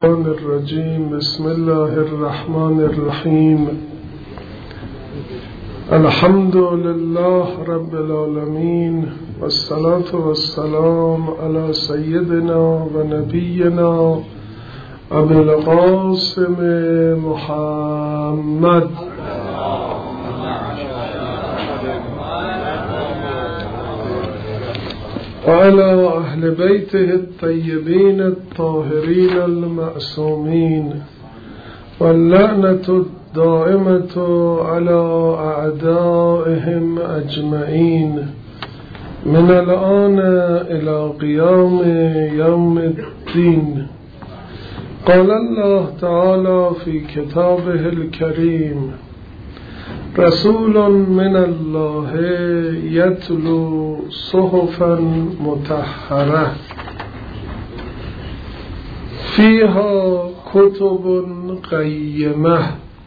الرجيم بسم الله الرحمن الرحيم الحمد لله رب العالمين والصلاة والسلام على سيدنا ونبينا أبي القاسم محمد وعلى أهل بيته الطيبين الطاهرين المعصومين واللعنة الدائمة على أعدائهم أجمعين من الآن إلى قيام يوم الدين. قال الله تعالى في كتابه الكريم: رسول من الله يتلو صحفا مطهرة فيها کتب قیمه.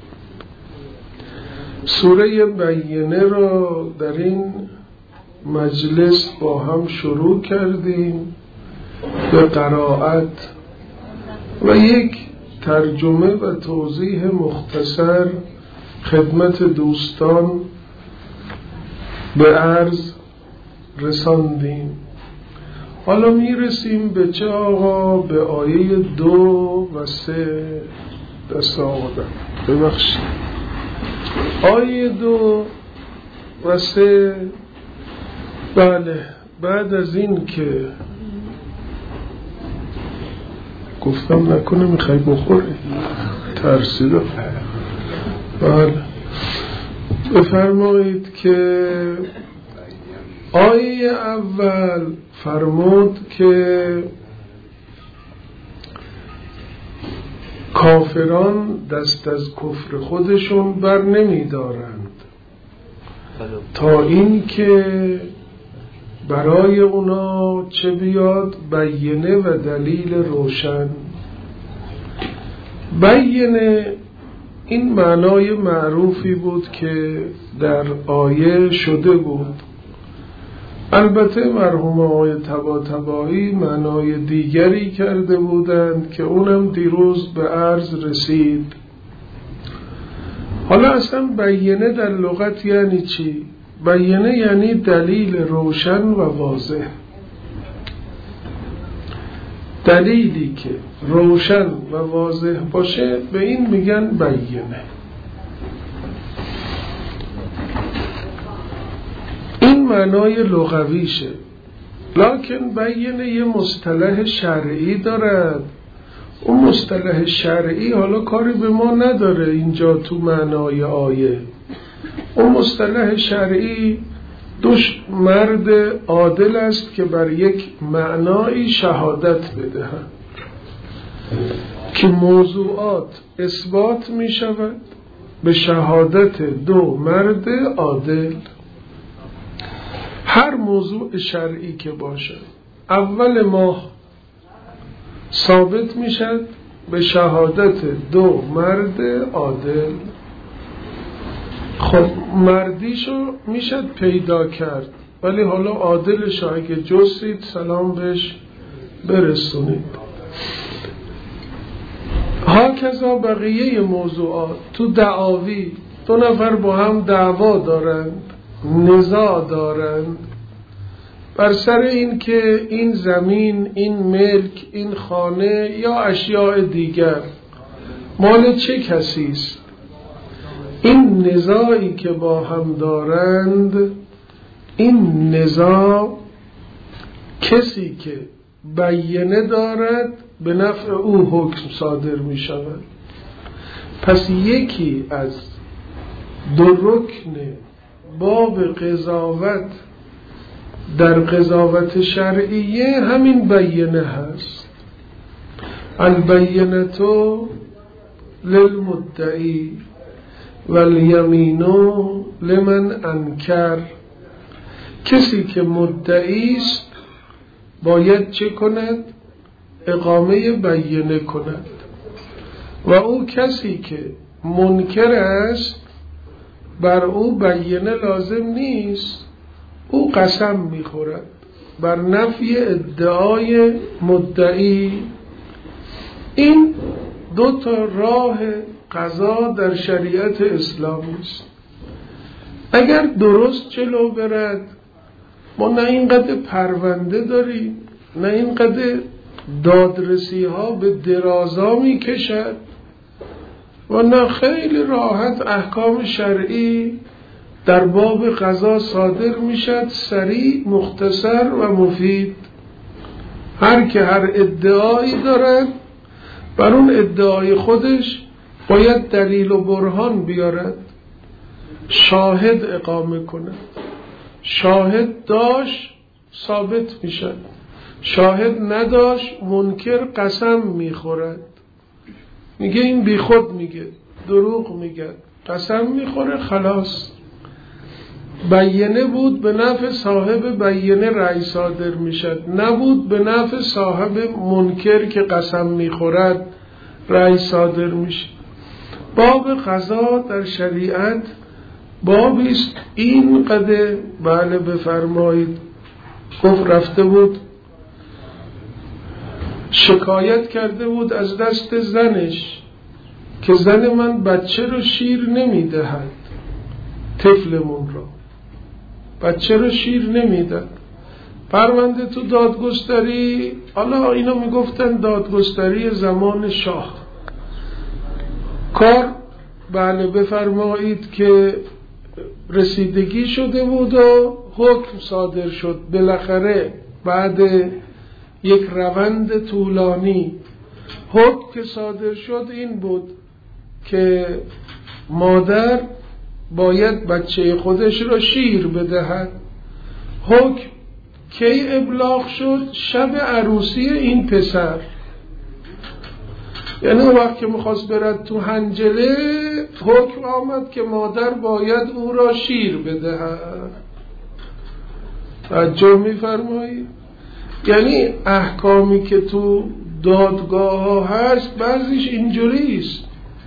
سوره بینه را در این مجلس با هم شروع کردیم به قرائت و یک ترجمه و توضیح مختصر خدمت دوستان به عرض رساندیم. حالا میرسیم به چه آقا؟ به آیه 2 و 3 دست آقادم ببخشید. آیه 2 و 3 بله، بعد از این که گفتم نکنه میخوای بخوری ترسیدم. بله، بفرمایید که آیه اول فرمود که کافران دست از کفر خودشون بر نمی دارند تا این که برای اونا چه بیاد؟ بینه و دلیل روشن. بینه این معنای معروفی بود که در آیه شده بود. البته مرحوم آقای طباطبایی معنای دیگری کرده بودند که اونم دیروز به عرض رسید. حالا اصلا بینه در لغت یعنی چی؟ بینه یعنی دلیل روشن و واضح. دلیلی که روشن و واضح باشه به این میگن بینه. این معنای لغویشه، لکن بینه یه مصطلح شرعی دارد. اون مصطلح شرعی حالا کاری به ما نداره اینجا تو معنای آیه. اون مصطلح شرعی دوش مرد عادل است که بر یک معنایی شهادت بدهند که موضوعات اثبات می شود به شهادت دو مرد عادل. هر موضوع شرعی که باشد اول ماه ثابت می شد به شهادت دو مرد عادل. خب مردیشو میشد پیدا کرد، ولی حالا عادلش اگه جستید سلام بهش برسونید. هاکذا بقیه موضوعات تو دعاوی دو نفر با هم دعوا دارند، نزاع دارند بر سر این که این زمین، این ملک، این خانه یا اشیاء دیگر مال چه کسی است. این نزاعی که با هم دارند، این نزاع کسی که بینه دارد به نفع او حکم صادر می شود. پس یکی از دو رکن باب قضاوت در قضاوت شرعیه همین بینه هست. البینةُ للمدعی والیمین لمن انکر. کسی که مدعی است باید چه کند؟ اقامه بینه کند. و او کسی که منکر است بر او بینه لازم نیست، او قسم میخورد بر نفی ادعای مدعی. این دو تا راه قضا در شریعت اسلامی است. اگر درست جلو برد ما نه اینقدر پرونده داریم، نه اینقدر دادرسی ها به درازا می کشد و نه خیلی راحت احکام شرعی در باب قضا صادر می شد، سریع، مختصر و مفید. هر که هر ادعایی دارد بر اون ادعای خودش باید دلیل و برهان بیارد، شاهد اقامه کند. شاهد داشت ثابت می شد، شاهد نداشت منکر قسم می خورد، میگه این بی خود میگه، دروغ میگه، قسم میخوره، خلاص. بیینه بود به نفع صاحب بیینه رأی صادر میشد، نبود به نفع صاحب منکر که قسم میخورد رأی صادر میشد. باب قضا در شریعت بابیست این قدر. بله بفرمایید. گفت رفته بود شکایت کرده بود از دست زنش که زن من بچه رو شیر نمیدهد، طفلمون رو بچه رو شیر نمیدهد. پرونده تو دادگستری، حالا اینا میگفتن دادگستری زمان شاه. کار بله بفرمایید که رسیدگی شده بود و حکم صادر شد. بالاخره بعد یک روند طولانی حکم که صادر شد این بود که مادر باید بچه خودش را شیر بدهد. حکم کی ابلاغ شد؟ شب عروسی این پسر. یعنی وقت که میخواست برد تو حنجله حکم آمد که مادر باید او را شیر بدهد. توجه میفرمایید؟ یعنی احکامی که تو دادگاه ها هست بعضیش اینجوری است.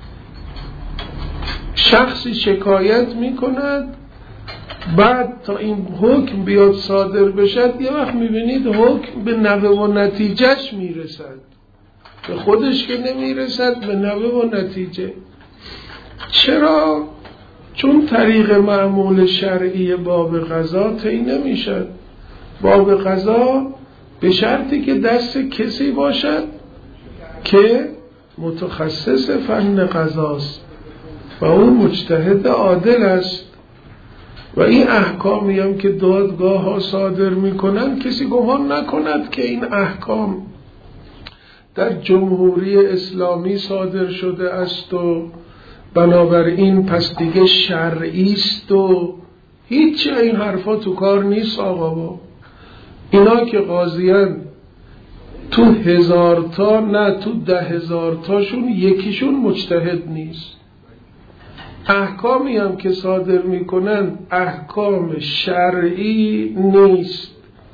شخصی شکایت میکند، بعد تا این حکم بیاد صادر بشد یه وقت میبینید حکم به نوه و نتیجهش میرسد، به خودش که نمیرسد، به نوه و نتیجه. چرا؟ چون طریق معمول شرعی باب قضا طی نمیشد. باب قضا به شرطی که دست کسی باشد که متخصص فن قضاست و اون مجتهد عادل است. و این احکامی هم که دادگاه ها صادر میکنن کسی گمان نکند که این احکام در جمهوری اسلامی صادر شده است و بنابراین پس دیگه شرعی است و هیچ این حرفا تو کار نیست. آقا اینا که قاضیان تو 1000 تا نه تو 10,000 تاشون یکیشون مجتهد نیست. احکامی هم که صادر میکنن احکام شرعی نیست.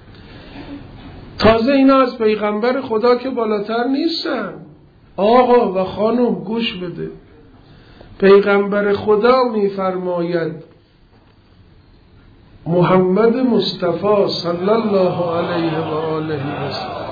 تازه اینا از پیغمبر خدا که بالاتر نیستن. آقا و خانم گوش بده، پیغمبر خدا میفرماید محمد مصطفی صلی الله علیه و آله و سلم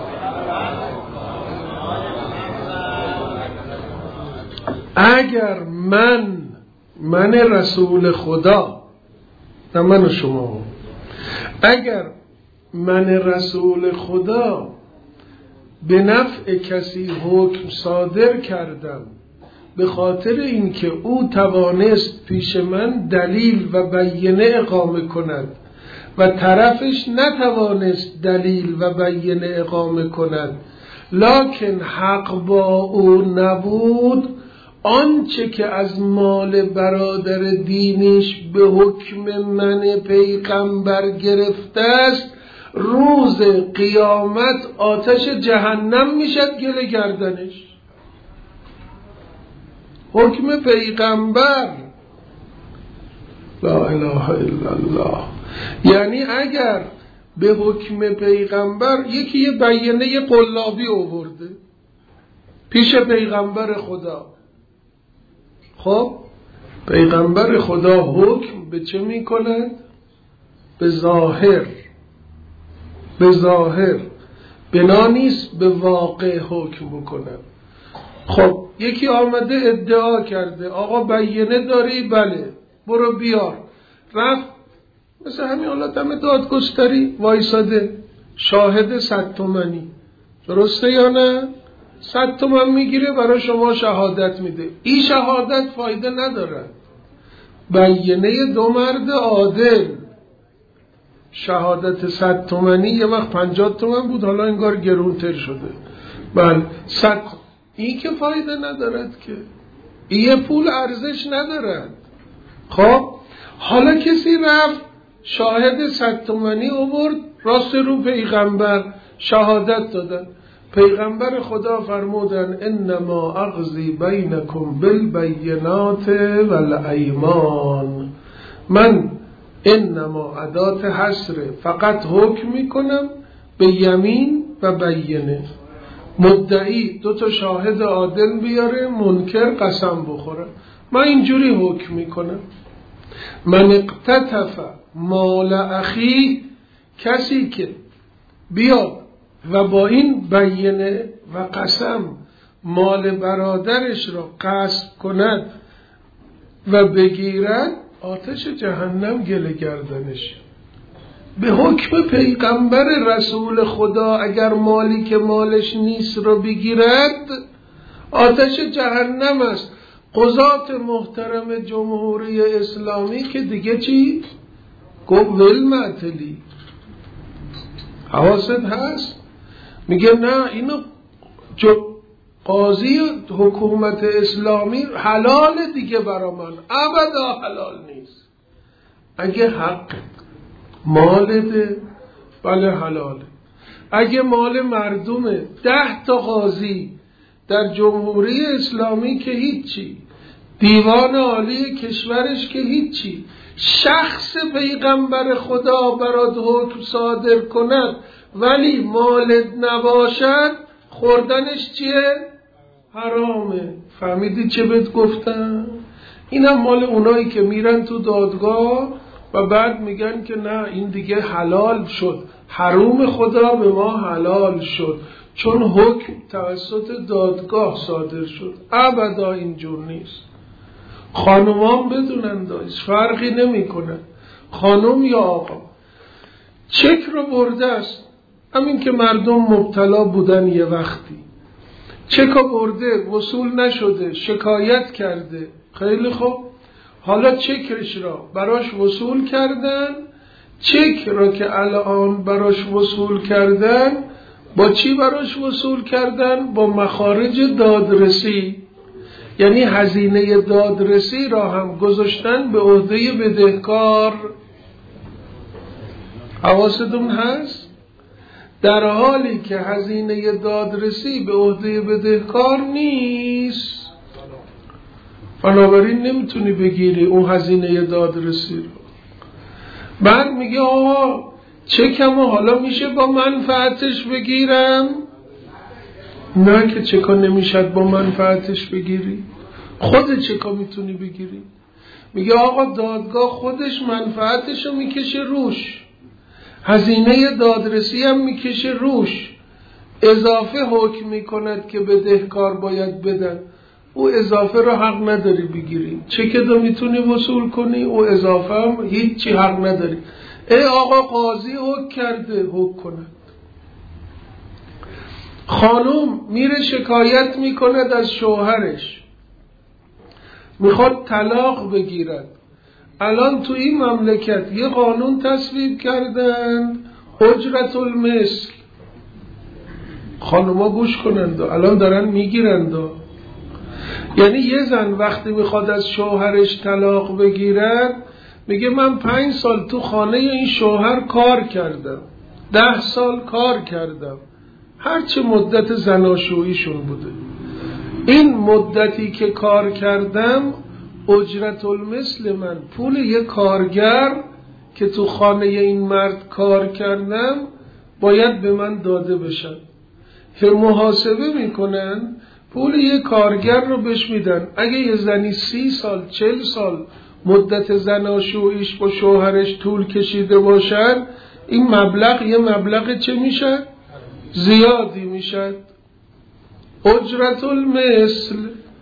اگر من رسول خدا، نه من و شما، اگر من رسول خدا به نفع کسی حکم صادر کردم به خاطر اینکه او توانست پیش من دلیل و بیینه اقامه کند و طرفش نتوانست دلیل و بیینه اقامه کند لکن حق با او نبود، آنچه که از مال برادر دینش به حکم من پیغمبر گرفته است روز قیامت آتش جهنم میشد گله گردنش. حکم پیغمبر، لا اله الا الله. یعنی اگر به حکم پیغمبر یکی یه بیانیه قلابی آورده پیش پیغمبر خدا، خب پیغمبر خدا حکم به چه می کند؟ به ظاهر، به ظاهر، بنا نیست به واقع حکم بکنه. خب یکی آمده ادعا کرده آقا بینه داری؟ بله برو بیار. رفت مثل همین حالت همه دادگستری وایساده، شاهد 100 تومانی، درسته یا نه؟ 100 تومن میگیره برای شما شهادت میده. این شهادت فایده نداره. بینه دو مرد عادل، شهادت 100 تومانی یه وقت 50 تومن بود، حالا انگار گرونتر شده. بله 100. این که فایده ندارد که، این پول ارزش ندارد. خب حالا کسی رفت شاهد 100 تومانی آورد، راست رو پیغمبر شهادت دادن. پیغمبر خدا فرمودن انما اقضی بینکم بالبینات والایمان، من انما ادات حصر، فقط حکم میکنم به یمین و بینه. مدعی 2 شاهد عادل بیاره، منکر قسم بخوره، من اینجوری حکم میکنم. من اقتطف مال اخی، کسی که بیاد و با این بینه و قسم مال برادرش را غصب کند و بگیرد، آتش جهنم گله گردنش. به حکم پیغمبر رسول خدا اگر مالی که مالش نیست را بگیرد، آتش جهنم است. قضات محترم جمهوری اسلامی که دیگه چی؟ گفت ول معتلی. حواست هست؟ میگه نه اینو قاضی حکومت اسلامی حلال دیگه برا من، ابدا حلال نیست. اگه حق مالته بله حلاله. اگه مال مردمه 10 تا قاضی در جمهوری اسلامی که هیچی، دیوان عالی کشورش که هیچی، شخص پیغمبر خدا برات حکم صادر کند ولی مالت نباشد، خوردنش چیه؟ حرامه. فهمیدی چه بهت گفتم؟ اینم مال اونایی که میرن تو دادگاه و بعد میگن که نه این دیگه حلال شد، حرام خدا به ما حلال شد چون حکم توسط دادگاه صادر شد. ابدا اینجور نیست. خانومان بدونن دایش فرقی نمی کنن، خانم یا آقا. چک رو برده است، همین که مردم مبتلا بودن یه وقتی، چک رو برده وصول نشده، شکایت کرده، خیلی خوب، حالا چکش را براش وصول کردن. چک را که الان براش وصول کردن، با چی براش وصول کردن؟ با مخارج دادرسی، یعنی هزینه دادرسی را هم گذاشتن به عهده بدهکار. حواستون هست؟ در حالی که هزینه دادرسی به عهده بدهکار نیست، بنابراین نمیتونی بگیری اون هزینه دادرسی رو. بعد میگه آقا چکمو حالا میشه با منفعتش بگیرم؟ نه که چکا نمیشد با منفعتش بگیری، خود چکا میتونی بگیری. میگه آقا دادگاه خودش منفعتشو میکشه روش، هزینه دادرسی هم میکشه روش، اضافه حکم میکند که بدهکار باید بدن، او اضافه رو حق نداری بگیری. چک دو میتونی وصول کنی، او اضافه هم هیچی حق نداری. ای آقا قاضی حکم کرده، حکم کند. خانوم میره شکایت میکند از شوهرش، میخواد طلاق بگیرد. الان تو این مملکت یه قانون تصویب کردن، اجرت المثل. خانوما گوش کنند، الان دارن میگیرند. یعنی یه زن وقتی میخواد از شوهرش طلاق بگیرد، میگه من 5 سال تو خانه این شوهر کار کردم، 10 سال کار کردم، هرچه مدت زناشوییشون بوده، این مدتی که کار کردم اجرت المثل من، پول یه کارگر که تو خانه این مرد کار کردم باید به من داده بشن. محاسبه میکنن، پول یه کارگر رو بهش میدن. اگه یه زنی 30 سال 40 سال مدت زناشوییش با شوهرش طول کشیده باشن، این مبلغ یه مبلغ چه میشه؟ زیادی میشه. اجرت المثل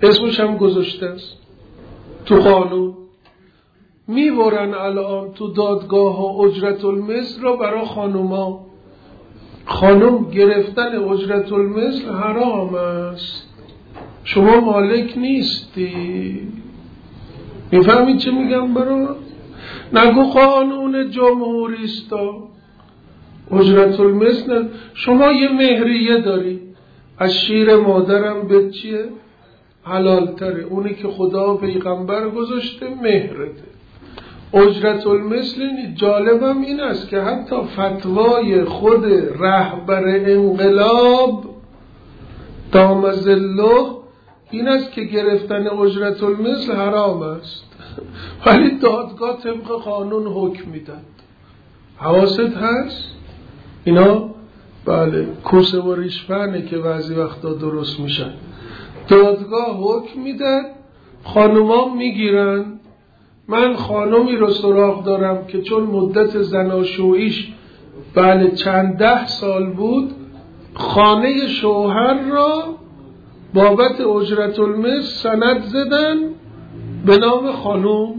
اسمش هم گذاشته است تو قانون. میبرن الان تو دادگاه ها اجرت المثل را برای خانوما. خانم گرفتن اجرت المثل حرام است، شما مالک نیستی. میفهمید چه میگم برای؟ نگو قانون جمهوری است اجرت المثل. شما یه مهریه داری، از شیر مادرم به چیه؟ حلال تره، اونی که خدا پیغمبر گذاشته مهرته. اجرت المثل. جالبم این است که حتی فتوای خود رهبر انقلاب دام ظله این است که گرفتن اجرت المثل حرام است، ولی دادگاه طبق قانون حکم میدن. حواست هست؟ اینا بله کوسه و ریشفنه که بعضی وقتا درست میشن. دادگاه حکم میدن، خانوما میگیرن. من خانومی رو سراغ دارم که چون مدت زناشوییش بله چند 10 سال بود، خانه شوهر را بابت اجرت المثل سند زدن به نام خانوم.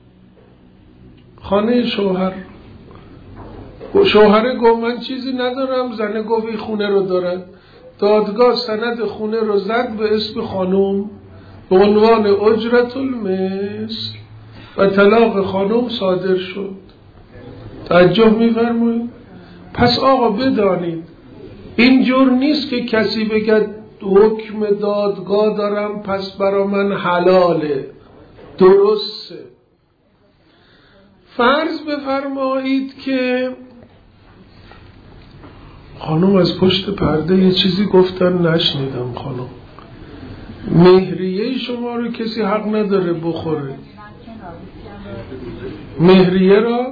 خانه شوهر گفت من چیزی ندارم، زنه گفت این خونه رو دارن. دادگاه سند خونه رو زد به اسم خانوم به عنوان اجرت المثل و طلاق خانوم صادر شد. توجه می‌فرمایید؟ پس آقا بدانید اینجور نیست که کسی بگه حکم دادگاه دارم پس برا من حلاله. درسته. فرض بفرمایید که خانم از پشت پرده یه چیزی گفتن نشنیدم. خانم مهریه شما رو کسی حق نداره بخوره. مهریه را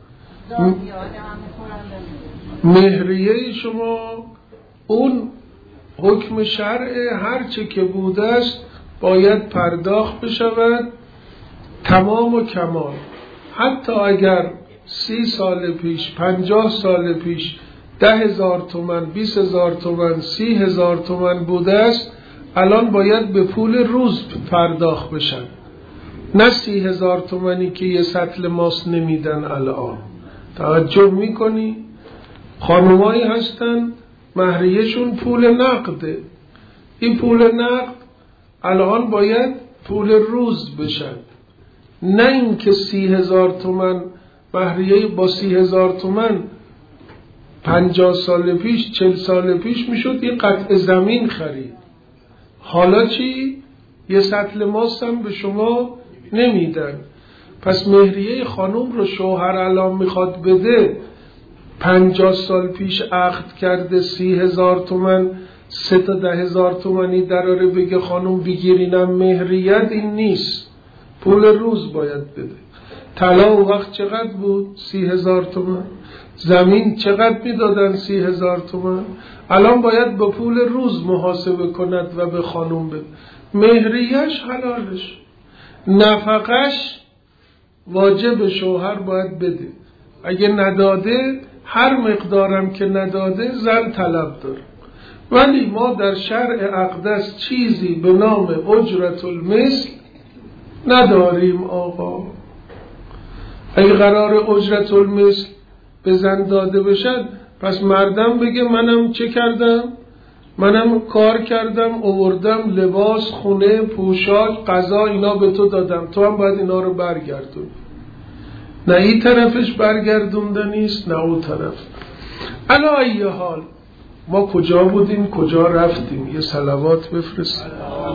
مهریه شما اون حکم شرع هرچه که بوده است باید پرداخت بشود تمام و کمال. حتی اگر 30 سال پیش 50 سال پیش 10,000 تومان 20,000 تومان 30,000 تومان بوده است، الان باید به پول روز پرداخت بشن، نه 30,000 تومانی که یه سطل ماست نمیدن الان. توجه میکنی؟ خانومایی هستن مهریهشون پول نقده. این پول نقد الان باید پول روز بشن، نه اینکه 30,000 تومان مهریه با 30,000 تومان 50 سال پیش 40 سال پیش میشد یه قطع زمین خرید. حالا چی؟ یه سطل ماست هم به شما نمیدن. پس مهریه خانوم رو شوهر الان میخواد بده، 50 سال پیش عقد کرده 30,000 تومان 3 تا 10,000 تومانی دراره بگه خانوم بگیرینم مهریت، این نیست. پول روز باید بده. طلا و وقت چقدر بود؟ 30,000 تومان. زمین چقدر میدادن؟ 30,000 تومان. الان باید با پول روز محاسبه کند و به خانوم بده. مهریش حلالش، نفقش واجب شوهر باید بده. اگه نداده هر مقدارم که نداده زن طلب داره. ولی ما در شرع اقدس چیزی به نام اجرت المثل نداریم آقا. اگه قرار اجرت المثل به زن داده بشد، پس مردم بگه منم چه کردم؟ منم کار کردم، آوردم لباس، خونه، پوشاک، غذا اینا به تو دادم، تو هم باید اینا رو برگردون. نه این طرفش برگردونده نیست نه اون طرف. علا ای حال ما کجا بودیم کجا رفتیم؟ یه صلوات بفرستیم.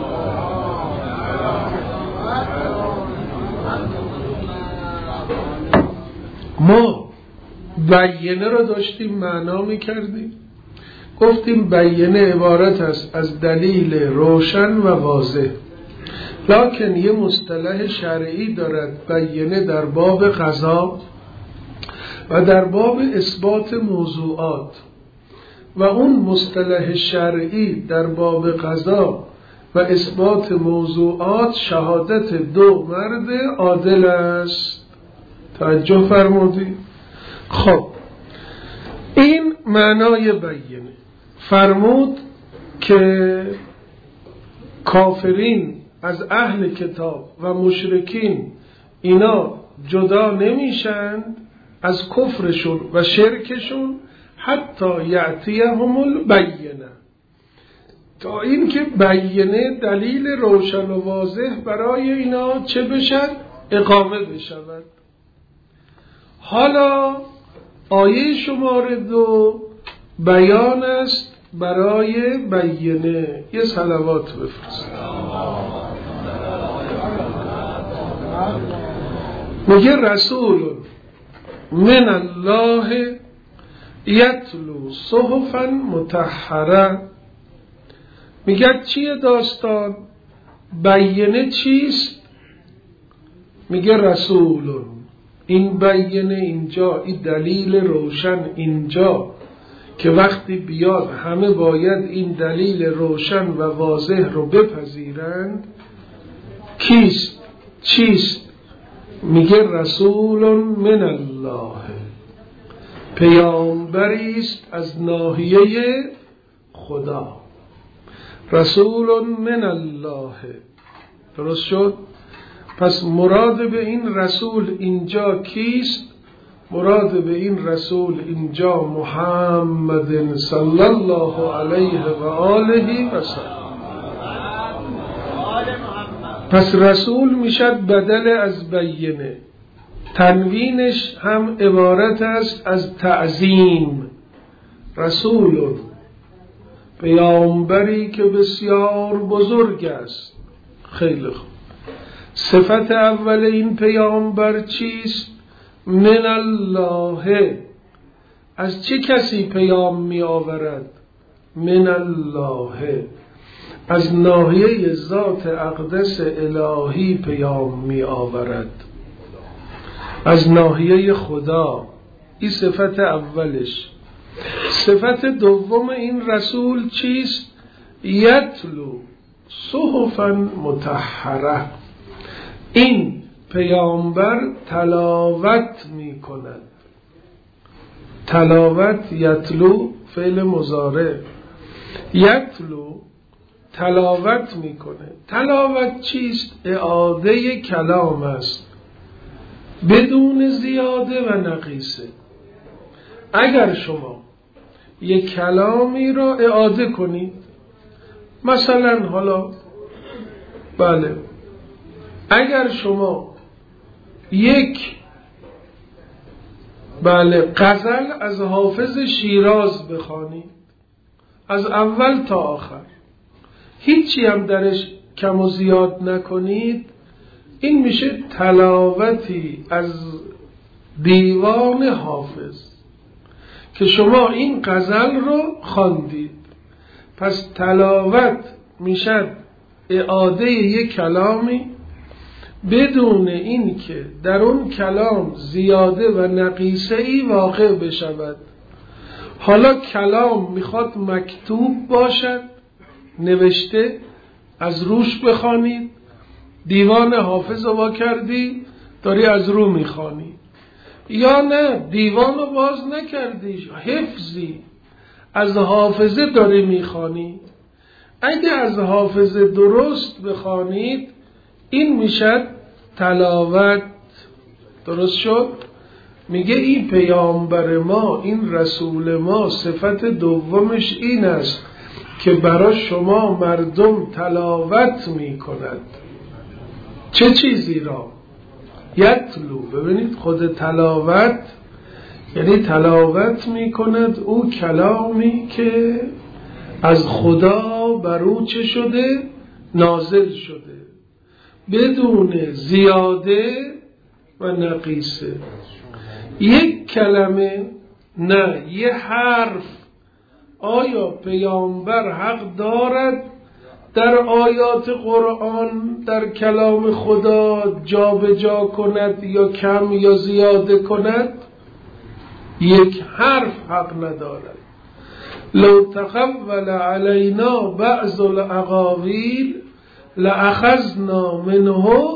ما بیینه رو داشتیم معنا میکردیم، گفتیم بیینه عبارت است از دلیل روشن و واضح، لکن یه مصطلح شرعی دارد بیینه در باب قضا و در باب اثبات موضوعات، و اون مصطلح شرعی در باب قضا و اثبات موضوعات شهادت 2 مرد عادل است. توجه فرمودید؟ خب این معنای بیینه. فرمود که کافرین از اهل کتاب و مشرکین اینا جدا نمیشند از کفرشون و شرکشون حتی یأتیهم البینه، تا این که بینه دلیل روشن و واضح برای اینا چه بشد؟ اقامه بشود. حالا آیه شماره 2 بیان است برای بینه. یه صلوات بفرست. میگه رسول من الله یتلو صحفا مطهره. میگه چیه داستان؟ بینه چیست؟ میگه رسول. این بینه اینجا، این دلیل روشن اینجا که وقتی بیاد همه باید این دلیل روشن و واضح رو بپذیرند. کیست؟ چیست؟ میگه رسول من الله، پیامبری است از ناحیه خدا. رسول من الله. درست شد؟ پس مراد به این رسول اینجا کیست؟ مراد به این رسول اینجا محمد صلی الله علیه و آله و سلم. پس رسول میشد بدل از بینه. تنوینش هم عبارت است از تعظیم. رسول، پیامبری که بسیار بزرگ است. خیلی خوب. صفت اول این پیامبر چیست؟ من الله. از چه کسی پیام می آورد؟ من الله، از ناحیه ذات اقدس الهی پیام می آورد، از ناحیه خدا. این صفت اولش. صفت دوم این رسول چیست؟ یتلو صحفا مطهره. این پیامبر تلاوت می کند. تلاوت، یتلو فعل مضارع، یتلو تلاوت میکنه. تلاوت چیست؟ اعاده کلام است بدون زیاده و نقیصه. اگر شما یک کلامی را اعاده کنید، مثلا حالا بله، اگر شما یک غزل از حافظ شیراز بخوانید از اول تا آخر، هیچی هم درش کم و زیاد نکنید، این میشه تلاوتی از دیوان حافظ که شما این غزل رو خواندید. پس تلاوت میشد اعاده یک کلامی بدون این که در اون کلام زیاده و نقیصه ای واقع بشود. حالا کلام میخواد مکتوب باشد، نوشته، از روش بخوانید، دیوان حافظ رو وا کردی داری از رو میخوانی، یا نه دیوان رو باز نکردی حفظی از حافظه داری میخوانی. اگه از حافظه درست بخوانید این میشد تلاوت. درست شد؟ میگه این پیامبر ما، این رسول ما، صفت دومش این است که برای شما مردم تلاوت میکند. چه چیزی را؟ یتلو. ببینید خود تلاوت یعنی تلاوت میکند او کلامی که از خدا بر او چه شده؟ نازل شده بدون زیاده و نقیصه. یک کلمه، نه یه حرف. آیا پیامبر حق دارد در آیات قرآن در کلام خدا جا به جا کند یا کم یا زیاده کند؟ یک حرف حق ندارد. لو تقول علینا بعض الاقاویل لأخذنا منه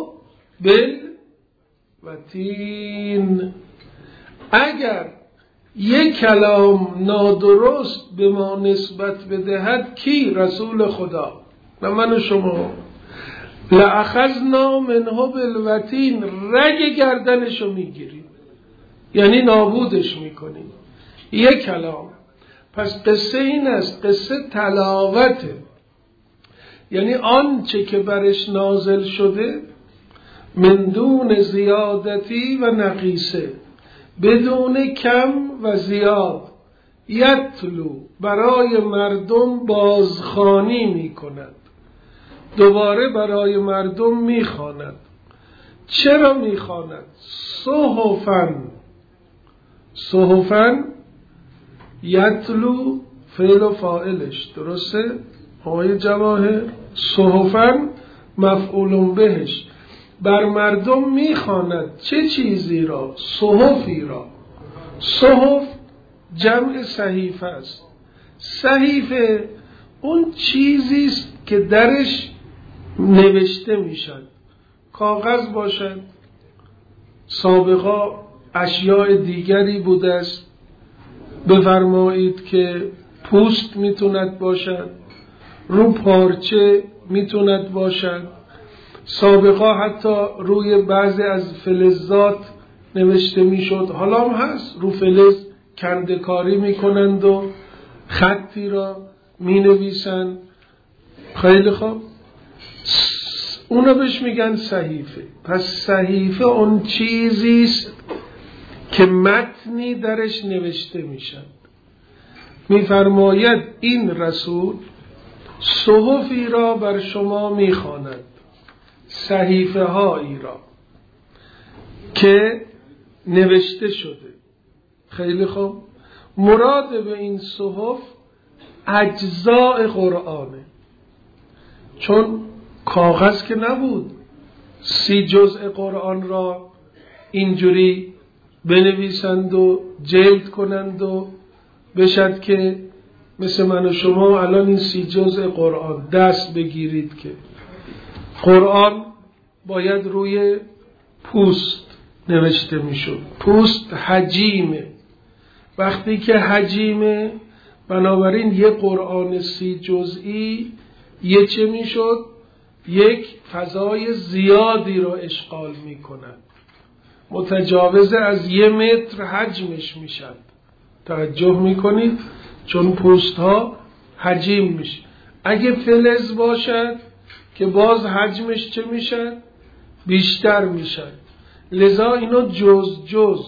بالوتین. اگر یک کلام نادرست به ما نسبت بدهد، کی؟ رسول خدا، نه من و شما. لأخذنا منه بالوتین، رگ گردنشو میگیریم، یعنی نابودش میکنیم. یک کلام. پس قصه این است، قصه تلاوته، یعنی آنچه که برش نازل شده من دون زیادتی و نقیصه، بدون کم و زیاد، یتلو برای مردم بازخوانی میکند، دوباره برای مردم میخواند. چرا میخواند؟ صحفن یتلو فعل و فاعلش، درسته؟ آقای جواهر، صحفن مفعول بهش، بر مردم میخواند چه چیزی را؟ صحفی را. صحف جمع صحیفه است. صحیفه اون چیزی است که درش نوشته میشد، کاغذ باشد، سابقا اشیاء دیگری بوده است، بفرمایید که پوست میتوند باشد، رو پارچه میتوند باشد، سابقا حتی روی بعضی از فلزات نوشته میشد، حالا هم هست، رو فلز کنده‌کاری میکنند و خطی را مینویسند. خیلی خوب، اونا بهش میگن صحیفه. پس صحیفه اون چیزی است که متنی درش نوشته میشن. میفرماید این رسول صحفی را بر شما میخواند، صحیفه هایی را که نوشته شده. خیلی خوب، مراد به این صحف اجزاء قرآنه، چون کاغذ که نبود 30 جزء قرآن را اینجوری بنویسند و جلد کنند و بشد که مثل من و شما الان این 30 جزء قرآن دست بگیرید، که قرآن باید روی پوست نوشته میشد. پوست حجیمه، وقتی که حجیمه بنابراین یک قرآن 30 جزئی یه چه میشد؟ یک فضای زیادی را اشغال میکند، متجاوز از 1 متر حجمش میشد. توجه میکنید؟ چون پوست ها حجیم میشه. اگه فلز باشد که باز حجمش چه میشد؟ بیشتر میشد. لذا اینو جز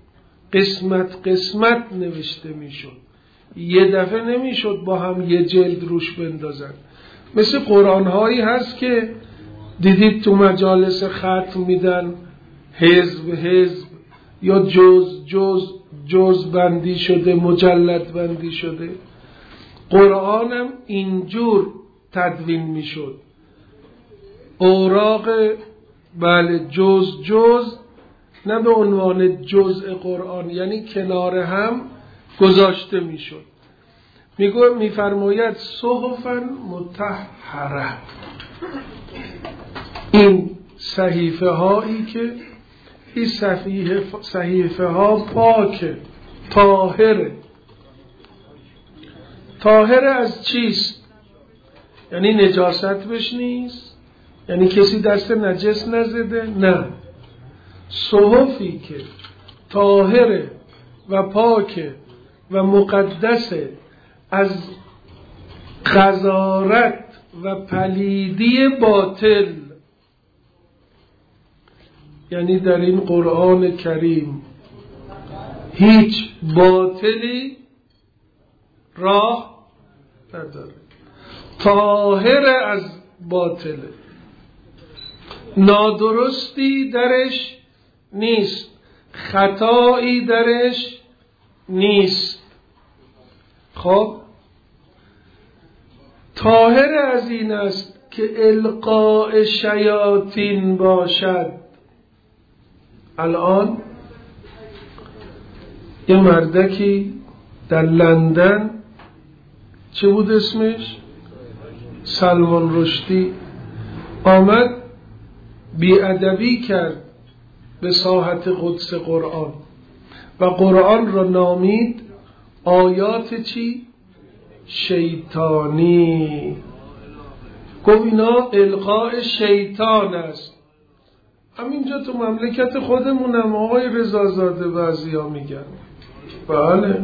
قسمت نوشته میشد، یه دفعه نمیشد با هم یه جلد روش بندازن. مثل قرآن هایی هست که دیدید تو مجالس ختم میدن، حزب یا جز بندی شده، مجلد بندی شده. قرآنم اینجور تدوین میشد، اوراق، بله، جز نه به عنوان جزء قرآن، یعنی کنار هم گذاشته میشد. میفرماید صحفا مطهره، این صحیفه هایی که این صحیفه ها پاکه، طاهره از چیست؟ یعنی نجاست بش نیست، یعنی کسی دست نجس نزده، نه، صحفی که طاهره و پاکه و مقدسه از قذارت و پلیدی باطل. یعنی در این قرآن کریم هیچ باطلی راه نداره، طاهر از باطله، نادرستی درش نیست، خطایی درش نیست. خب طاهر از این است که القاء شیاطین باشد. الان یه مردکی در لندن، چه بود اسمش؟ سلمان رشدی، آمد بی‌ادبی کرد به ساحت قدس قرآن و قرآن را نامید آیات چی؟ شیطانی. گفت اینا القاء شیطان است. همینجا تو مملکت خودمونم آقای رضازاده بعضیا میگن. بله،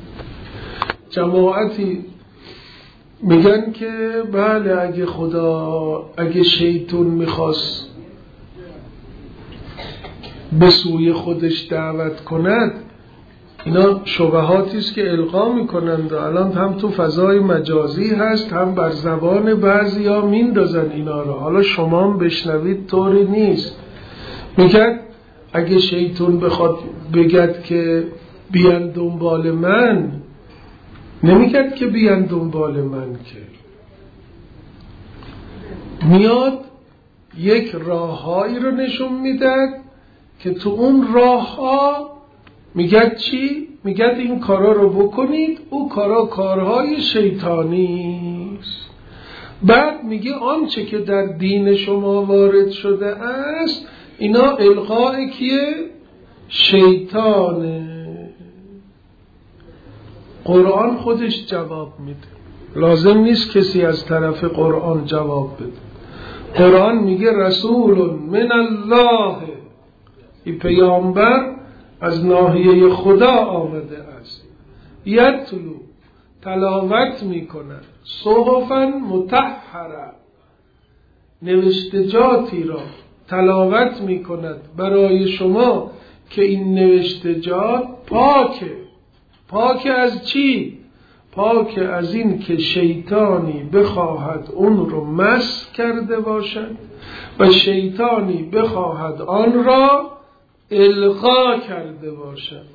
جماعتی میگن که بله اگه شیطان میخواست به سوی خودش دعوت کند، اینا شبهاتی است که القا میکنند. الان هم تو فضای مجازی هست، هم بر زبان بعضیا میندازن اینا رو. حالا شما هم بشنوید، طوری نیست. میگن اگه شیطان بخواد بگد که بیان دنبال من، نمیگد که بیان دنبال من، که میاد یک راههایی رو نشون میدد که تو اون راهها میگد چی؟ میگد این کارا رو بکنید، او کارهای شیطانی است. بعد میگه آنچه که در دین شما وارد شده است اینا القاء کیه؟ شیطانه. قرآن خودش جواب میده، لازم نیست کسی از طرف قرآن جواب بده. قرآن میگه رسول من الله، این پیامبر از ناحیه خدا آمده است. یتلو، تلاوت میکند، صحفا مطهره، نوشتجاتی را تلاوت میکند برای شما که این نوشتجات پاکه از چی؟ پاکه از این که شیطانی بخواهد اون رو مس کرده باشد و شیطانی بخواهد آن را القا کرده باشد.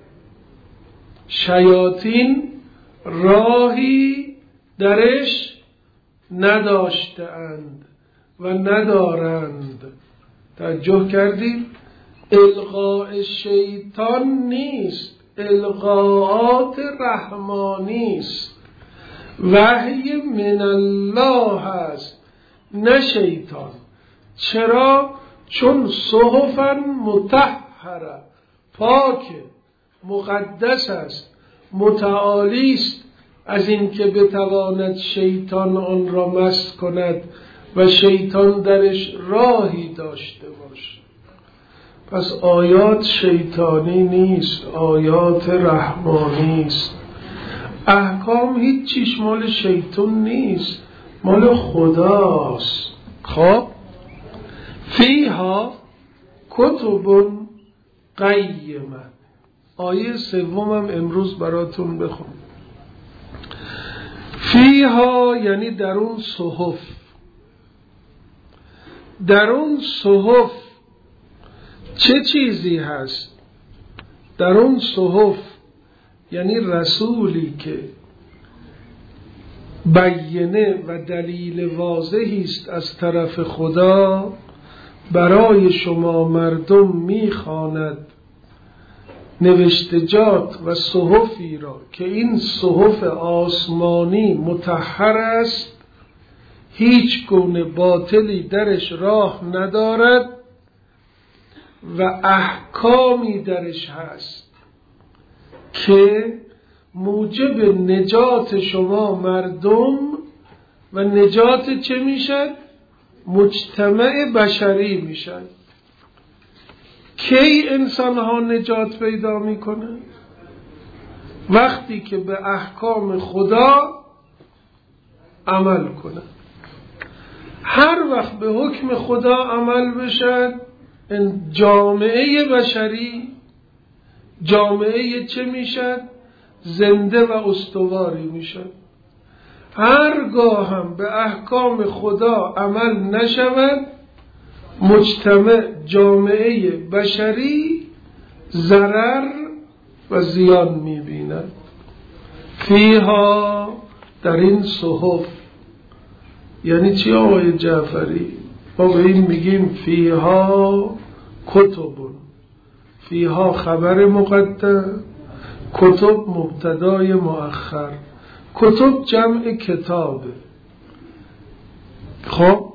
شیاطین راهی درش نداشتند و ندارند. توجه کردید؟ القاء شیطان نیست، القاءات رحمانی است. وحی من الله است، نه شیطان. چرا؟ چون صحفا مطهره، پاک، مقدس است، متعالی است از این که بتواند شیطان آن را مس کند و شیطان درش راهی داشته باشد. پس آیات شیطانی نیست، آیات رحمانی است. احکام هیچ چیش مال شیطان نیست، مال خداست. خب فیها کتب قیمه. آیه سومم امروز براتون بخون. فیها یعنی در اون صحف. در اون صحف چه چیزی هست؟ در اون صحف یعنی رسولی که بیانه و دلیل واضحی است از طرف خدا برای شما مردم میخواند نوشتجات و صحفی را که این صحف آسمانی مطهر است، هیچ گونه باطلی درش راه ندارد و احکامی درش هست که موجب نجات شما مردم و نجات چه میشد؟ مجتمع بشری میشد. کی انسان ها نجات پیدا میکنه؟ وقتی که به احکام خدا عمل کنه. هر وقت به حکم خدا عمل بشد، جامعه بشری جامعه چه میشد؟ زنده و استواری میشد. هرگاه هم به احکام خدا عمل نشود، مجتمع جامعه بشری ضرر و زیان میبیند. فیها در این صحف یعنی چی آقای جعفری؟ ما به این میگیم فیها کتب. فیها خبر مقدم، کتب مبتدای مؤخر. کتب جمع کتابه. خب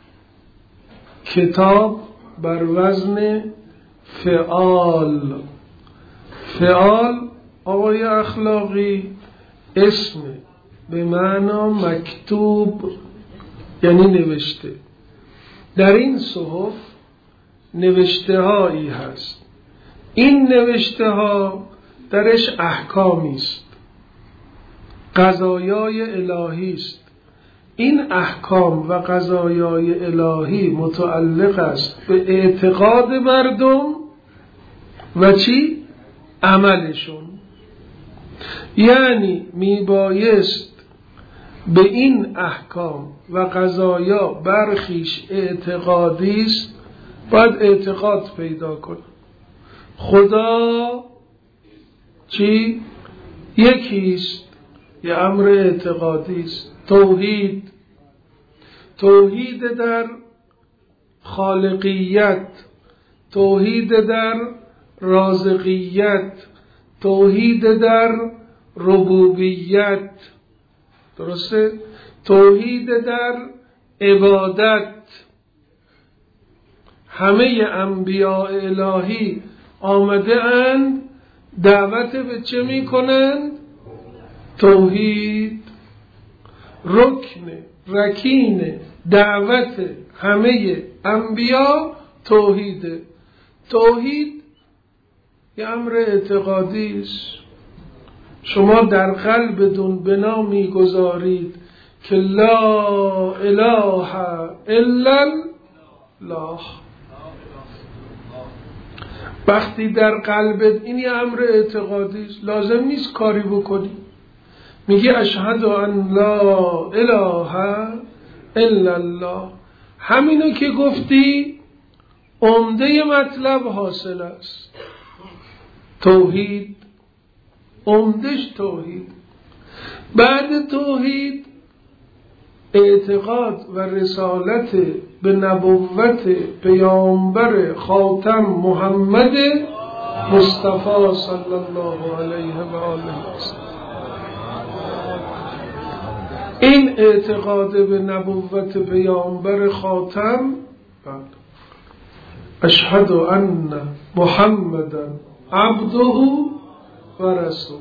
کتاب بر وزن فعال. فعال آقای اخلاقی اسم به معنی مکتوب یعنی نوشته. در این صحف نوشته هایی هست، این نوشته ها درش احکامی است، قضایای الهی است. این احکام و قضایای الهی متعلق است به اعتقاد مردم و چی؟ عملشون. یعنی میبایست به این احکام و قضایا برخیش اعتقادی است، باید اعتقاد پیدا کنه. خدا چی؟ یکیست، یه امر اعتقادی است. توحید در خالقیت، توحید در رازقیت، توحید در ربوبیت، درسته؟ توحید در عبادت. همه انبیاء الهی آمده اند دعوت به چه می کنند؟ توحید. رکین دعوت همه انبیا توحیده. توحید یه امر اعتقادی است. شما در قلبتون بنا میگذارید که لا اله الا الله. وقتی در قلبت این یه امر اعتقادی است، لازم نیست کاری بکنی. میگی اشهد ان لا اله الا الله. همینو که گفتی عمده مطلب حاصل است. توحید عمدش توحید. بعد توحید اعتقاد و رسالت به نبوت پیامبر خاتم محمد مصطفی صلی الله علیه و آله و سلم. این اعتقاد به نبوت پیامبر خاتم، اشهد ان محمدا عبده و رسوله.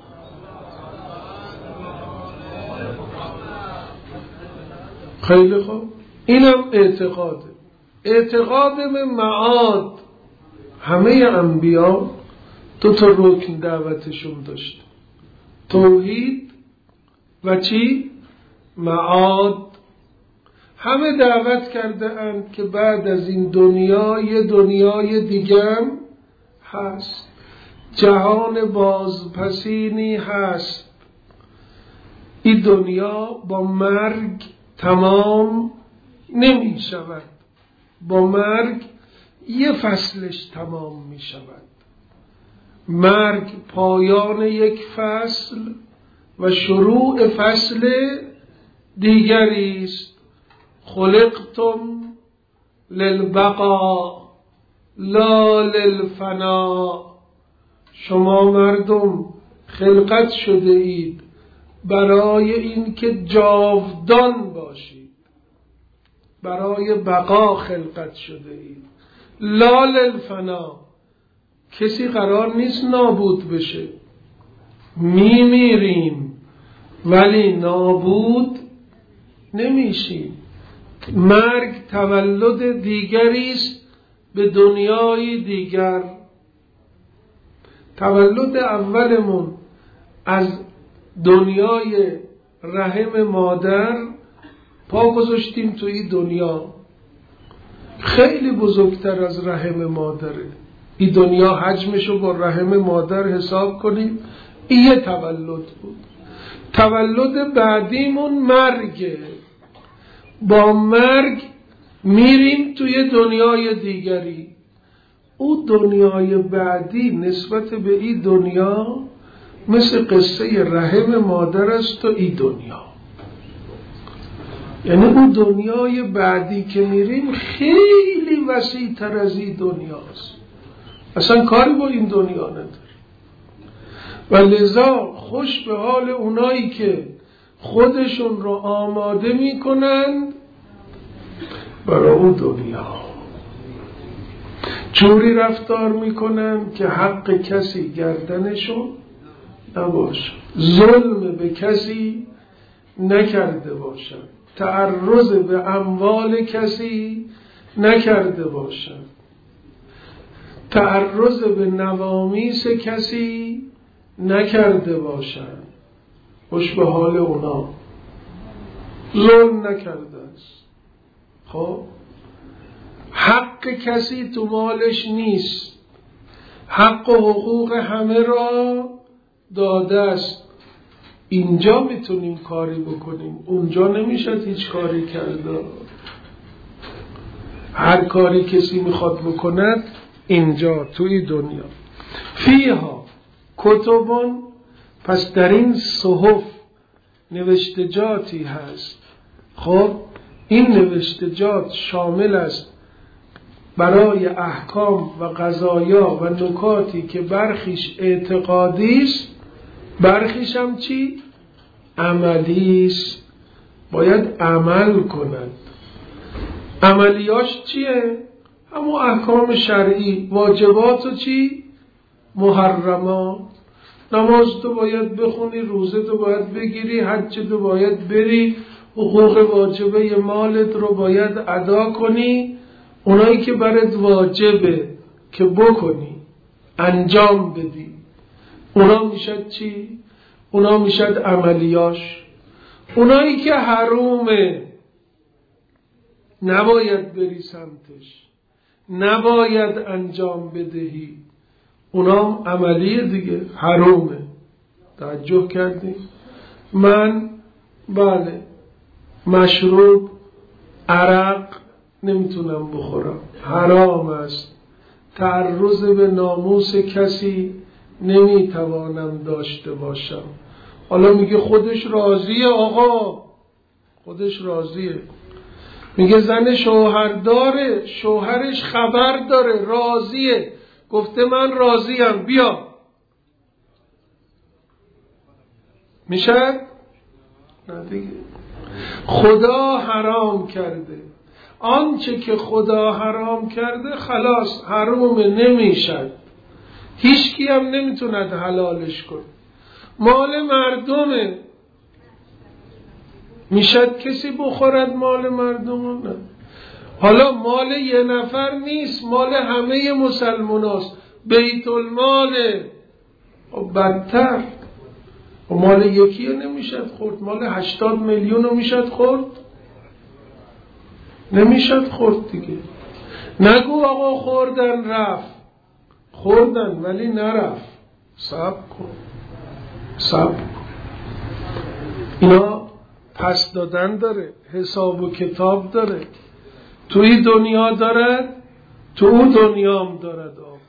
خیلی خوب، اینم اعتقاده. اعتقاد به معاد. همه انبیا دو تا رکن دعوتشون داشت، توحید و چی؟ معاد. همه دعوت کرده اند که بعد از این دنیا یه دنیای دیگه هست، جهان بازپسینی هست. این دنیا با مرگ تمام نمی شود، با مرگ یه فصلش تمام می شود. مرگ پایان یک فصل و شروع فصل دیگری است. خلقتم للبقاء لا للفنا. شما مردم خلقت شده اید برای این که جاودان باشید، برای بقا خلقت شده اید. لا للفنا. کسی قرار نیست نابود بشه. میمیریم ولی نابود نمیشیم. مرگ تولد دیگری است به دنیای دیگر. تولد اولمون از دنیای رحم مادر پا گذاشتیم تو این دنیا. خیلی بزرگتر از رحم مادره این دنیا. حجمشو با رحم مادر حساب کنیم، این یه تولد بود. تولد بعدیمون مرگه. با مرگ میریم توی دنیای دیگری. او دنیای بعدی نسبت به این دنیا مثل قصه رحم مادر است و این دنیا. یعنی اون دنیای بعدی که میریم خیلی وسیع تر از این دنیاست، اصلا کاری با این دنیا نداره. و لذا خوش به حال اونایی که خودشون رو آماده میکنند برای اون دنیا، جوری رفتار میکنند که حق کسی گردنشون نباشه، ظلم به کسی نکرده باشند، تعرض به اموال کسی نکرده باشند، تعرض به نوامیس کسی نکرده باشند، خوش به حال اونا، ظلم نکرده است. خب حق کسی تو مالش نیست، حق و حقوق همه را داده است. اینجا میتونیم کاری بکنیم، اونجا نمیشه هیچ کاری کرده. هر کاری کسی میخواد بکند اینجا توی دنیا. فیها کتبون، پس در این صحف نوشتجاتی هست. خب این نوشتجات شامل است برای احکام و قضایا و نکاتی که برخیش اعتقادی است، برخیش هم چی؟ عملی است، باید عمل کند. عملیاش چیه؟ همون احکام شرعی، واجبات و چی؟ محرمات. نماز تو باید بخونی، روزه تو باید بگیری، حج تو باید بری، حقوق واجبه مالت رو باید ادا کنی. اونایی که برات واجبه که بکنی، انجام بدی، اونا میشد چی؟ اونا میشد عملیاش. اونایی که حرومه نباید بری سمتش، نباید انجام بدهی، اونا عملیه دیگه، حرومه. توجه کردی؟ من بله مشروب عرق نمیتونم بخورم، حرام است. تعرض به ناموس کسی نمیتوانم داشته باشم. حالا میگه خودش راضیه، آقا خودش راضیه. میگه زن شوهر داره، شوهرش خبر داره، راضیه، گفته من راضیم، بیا. میشه؟ نه دیگه. خدا حرام کرده، آنچه که خدا حرام کرده خلاص حروم نمیشد، هیچ کی هم نمیتوند حلالش کنه. مال مردمه، میشد کسی بخورد مال مردم؟ نه. حالا مال یه نفر نیست، مال همه مسلمان هست، بیت الماله. و بدتر و مال یکی نمیشد خورد، مال 80 میلیون میشد خورد؟ نمیشد خورد دیگه. نگو آقا خوردن رفت، خوردن ولی نرفت. صبر کن، صبر کن. اینا پس دادن داره، حساب و کتاب داره، توی دنیا دارد، تو اون دنیا هم دارد. آقا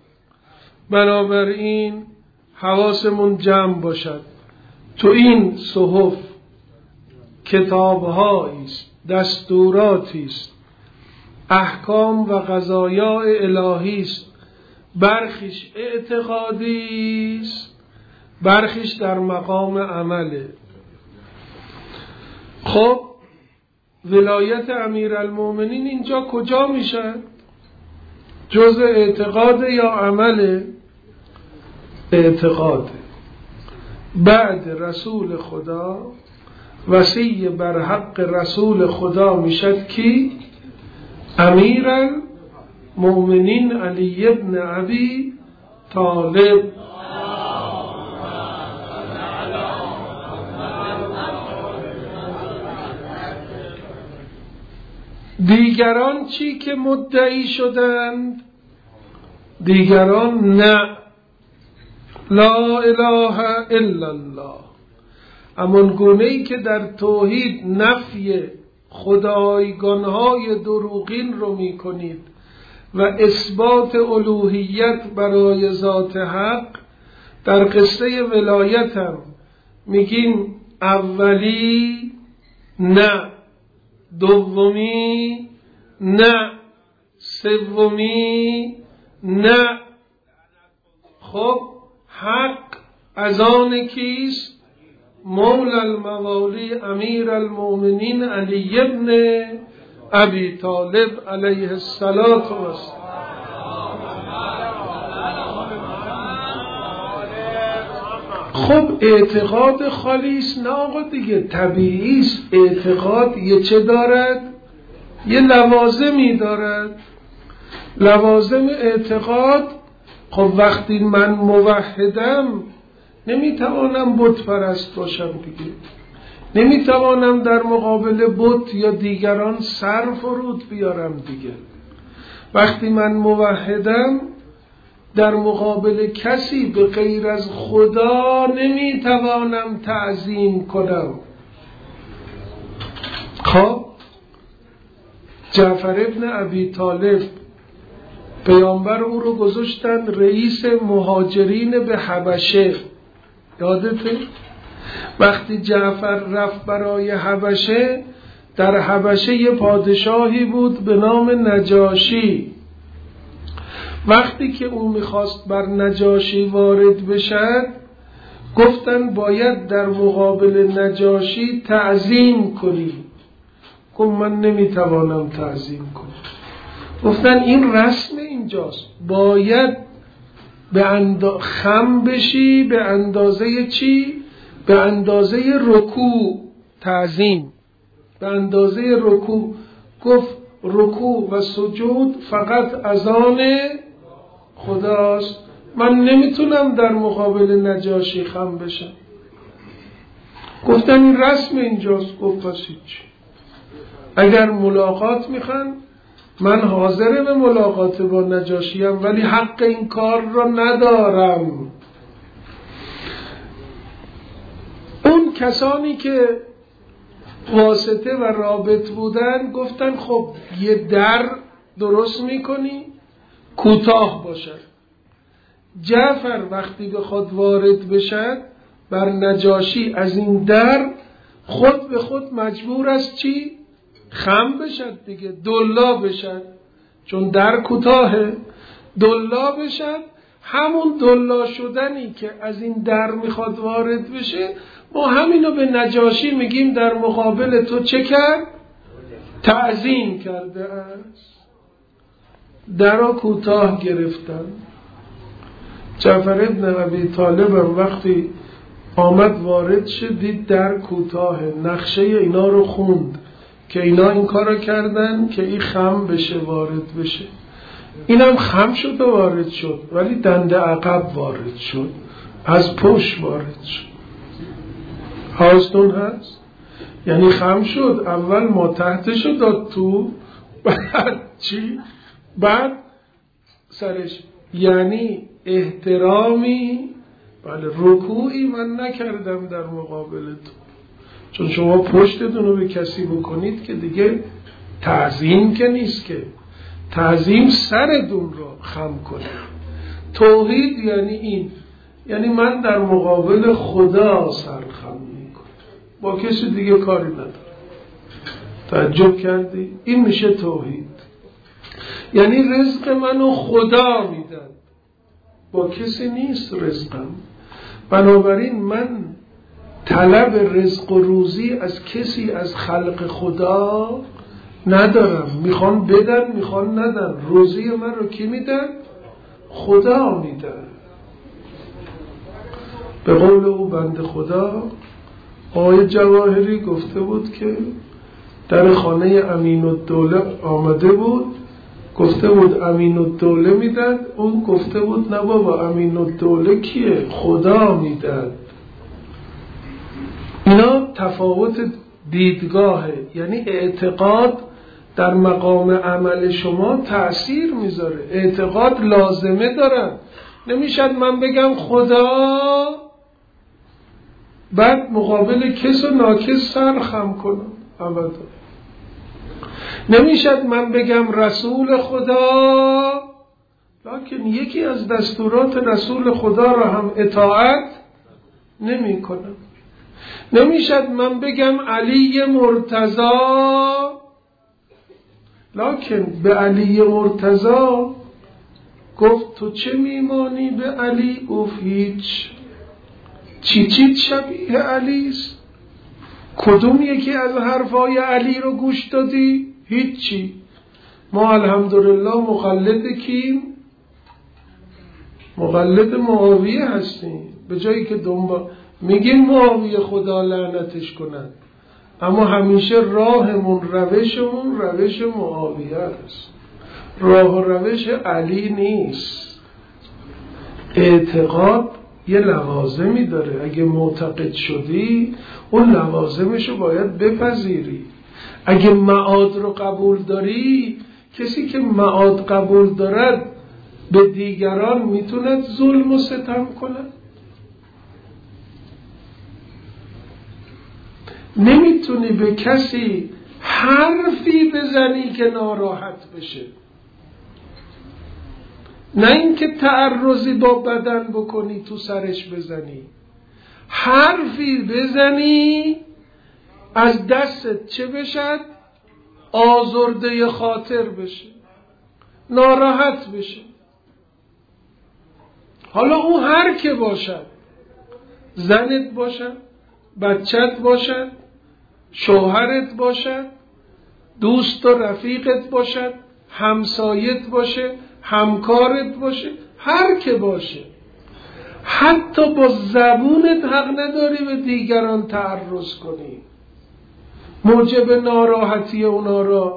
بنابراین حواسمون جمع باشد. تو این صحف کتاب‌هایی است، دستوراتی است، احکام و قضایا الهی است، برخیش اعتقادی است، برخیش در مقام عمله. خب ولایت امیرالمومنین اینجا کجا میشه؟ جز اعتقاد یا عمله؟ اعتقاد. بعد رسول خدا وصی بر حق رسول خدا میشد کی؟ امیرالمومنین علی ابن ابی طالب. دیگران چی که مدعی شدند؟ دیگران نه، لا اله الا الله، همان گونه‌ای که در توحید نفی خدایگانهای دروغین رو می کنید و اثبات الوهیت برای ذات حق، در قصه ولایت هم میگین اولی نه، دومی نه، سومی نه. خب حق از آن کیست؟ مولا الموالی امیر المؤمنین علی ابن ابی طالب علیه السلام. خب اعتقاد خالیست؟ نه آقا دیگه، طبیعیست. اعتقاد یه چه دارد؟ یه لوازمی دارد. لوازم اعتقاد، خب وقتی من موحدم نمیتوانم بت پرست باشم دیگه، نمیتوانم در مقابل بت یا دیگران سر فرود بیارم دیگه. وقتی من موحدم در مقابل کسی به غیر از خدا نمیتوانم تعظیم کنم. خب جعفر ابن ابی طالب پیامبر او رو گذاشتن رئیس مهاجرین به حبشه، یادته؟ وقتی جعفر رفت برای حبشه، در حبشه یه پادشاهی بود به نام نجاشی. وقتی که او میخواست بر نجاشی وارد بشد، گفتن باید در مقابل نجاشی تعظیم کنی. گفت من نمیتوانم تعظیم کنم. گفتن این رسم اینجاست، باید خم بشی به اندازه چی؟ به اندازه رکوع تعظیم، به اندازه رکوع. گفت رکوع و سجود فقط از آن خداست، من نمیتونم در مقابل نجاشی خم بشم. گفتن این رسم اینجاست. گفت پس هیچ، اگر ملاقات میخوان من حاضر به ملاقات با نجاشیم، ولی حق این کار را ندارم. اون کسانی که واسطه و رابط بودن گفتن خب یه در درست میکنی کوتاه باشد. جعفر وقتی بخواد وارد بشد بر نجاشی، از این در خود به خود مجبور است چی؟ خم بشد دیگه، دلا بشد، چون در کوتاهه، دلا بشد. همون دلا شدنی که از این در میخواد وارد بشه، ما همینو به نجاشی میگیم در مقابل تو چه کرد؟ تعظیم کرده است. درا کوتاه گرفتن. جعفر ابن ابی طالب وقتی آمد وارد شد، دید در کوتاهه، نقشه اینا رو خوند که اینا این کارو کردن که این خم بشه وارد بشه. اینم خم شد و وارد شد، ولی دنده عقب وارد شد، از پشت وارد شد. هاستون هست؟ یعنی خم شد، اول ما تحتشو داد تو، بعد چی؟ بعد سرش، یعنی احترامی، بله، رکوعی من نکردم در مقابل تو، چون شما پشتتون رو به کسی بکنید که دیگه تعظیم که نیست، که تعظیم سرتون رو خم کنه. توحید یعنی این، یعنی من در مقابل خدا سر خم میکنم، با کسی دیگه کاری ندارم. تعجب کردی؟ این میشه توحید. یعنی رزق منو خدا میدن، با کسی نیست رزقم. بنابراین من طلب رزق و روزی از کسی از خلق خدا ندارم. میخوان بدن، میخوان ندن. روزی من رو کی میدن؟ خدا میدن. به قول او بنده خدا آقای جواهری گفته بود که در خانه امین الدوله آمده بود، گفته بود امین الدوله میدن، اون گفته بود نه بابا، امین الدوله کیه؟ خدا میدن. اینا تفاوت دیدگاهه. یعنی اعتقاد در مقام عمل شما تأثیر میذاره. اعتقاد لازمه دارن. نمیشد من بگم خدا بعد مقابل کس و ناکس سر خم کنم، ابدا. نمیشد من بگم رسول خدا لکن یکی از دستورات رسول خدا را هم اطاعت نمی کنم. نمیشد من بگم علی مرتضی لکن به علی مرتضی گفت تو چه میمانی به علی؟ گفت هیچ. چی شبیه علیست؟ کدوم یکی از حرفای علی رو گوش دادی؟ هیچی. ما الحمدلله مقلد کیم؟ مقلد معاویه هستیم. به جایی که میگیم معاویه خدا لعنتش کند، اما همیشه راهمون روشمون روش معاویه است، راه و روش علی نیست. اعتقاد یه لوازمی داره، اگه معتقد شدی اون لوازمشو باید بپذیری. اگه معاد رو قبول داری، کسی که معاد قبول دارد به دیگران میتوند ظلم و ستم کند؟ نمیتونی به کسی حرفی بزنی که ناراحت بشه، نه اینکه تعرضی با بدن بکنی تو سرش بزنی، حرفی بزنی از دستت چه بشد؟ آزرده خاطر بشه، ناراحت بشه. حالا او هر که باشد، زنت باشد، بچت باشد، شوهرت باشد، دوست و رفیقت باشد، همسایت باشه، همکارت باشه، هر که باشه، حتی با زبونت حق نداری به دیگران تعرض کنی، موجب ناراحتی اونا را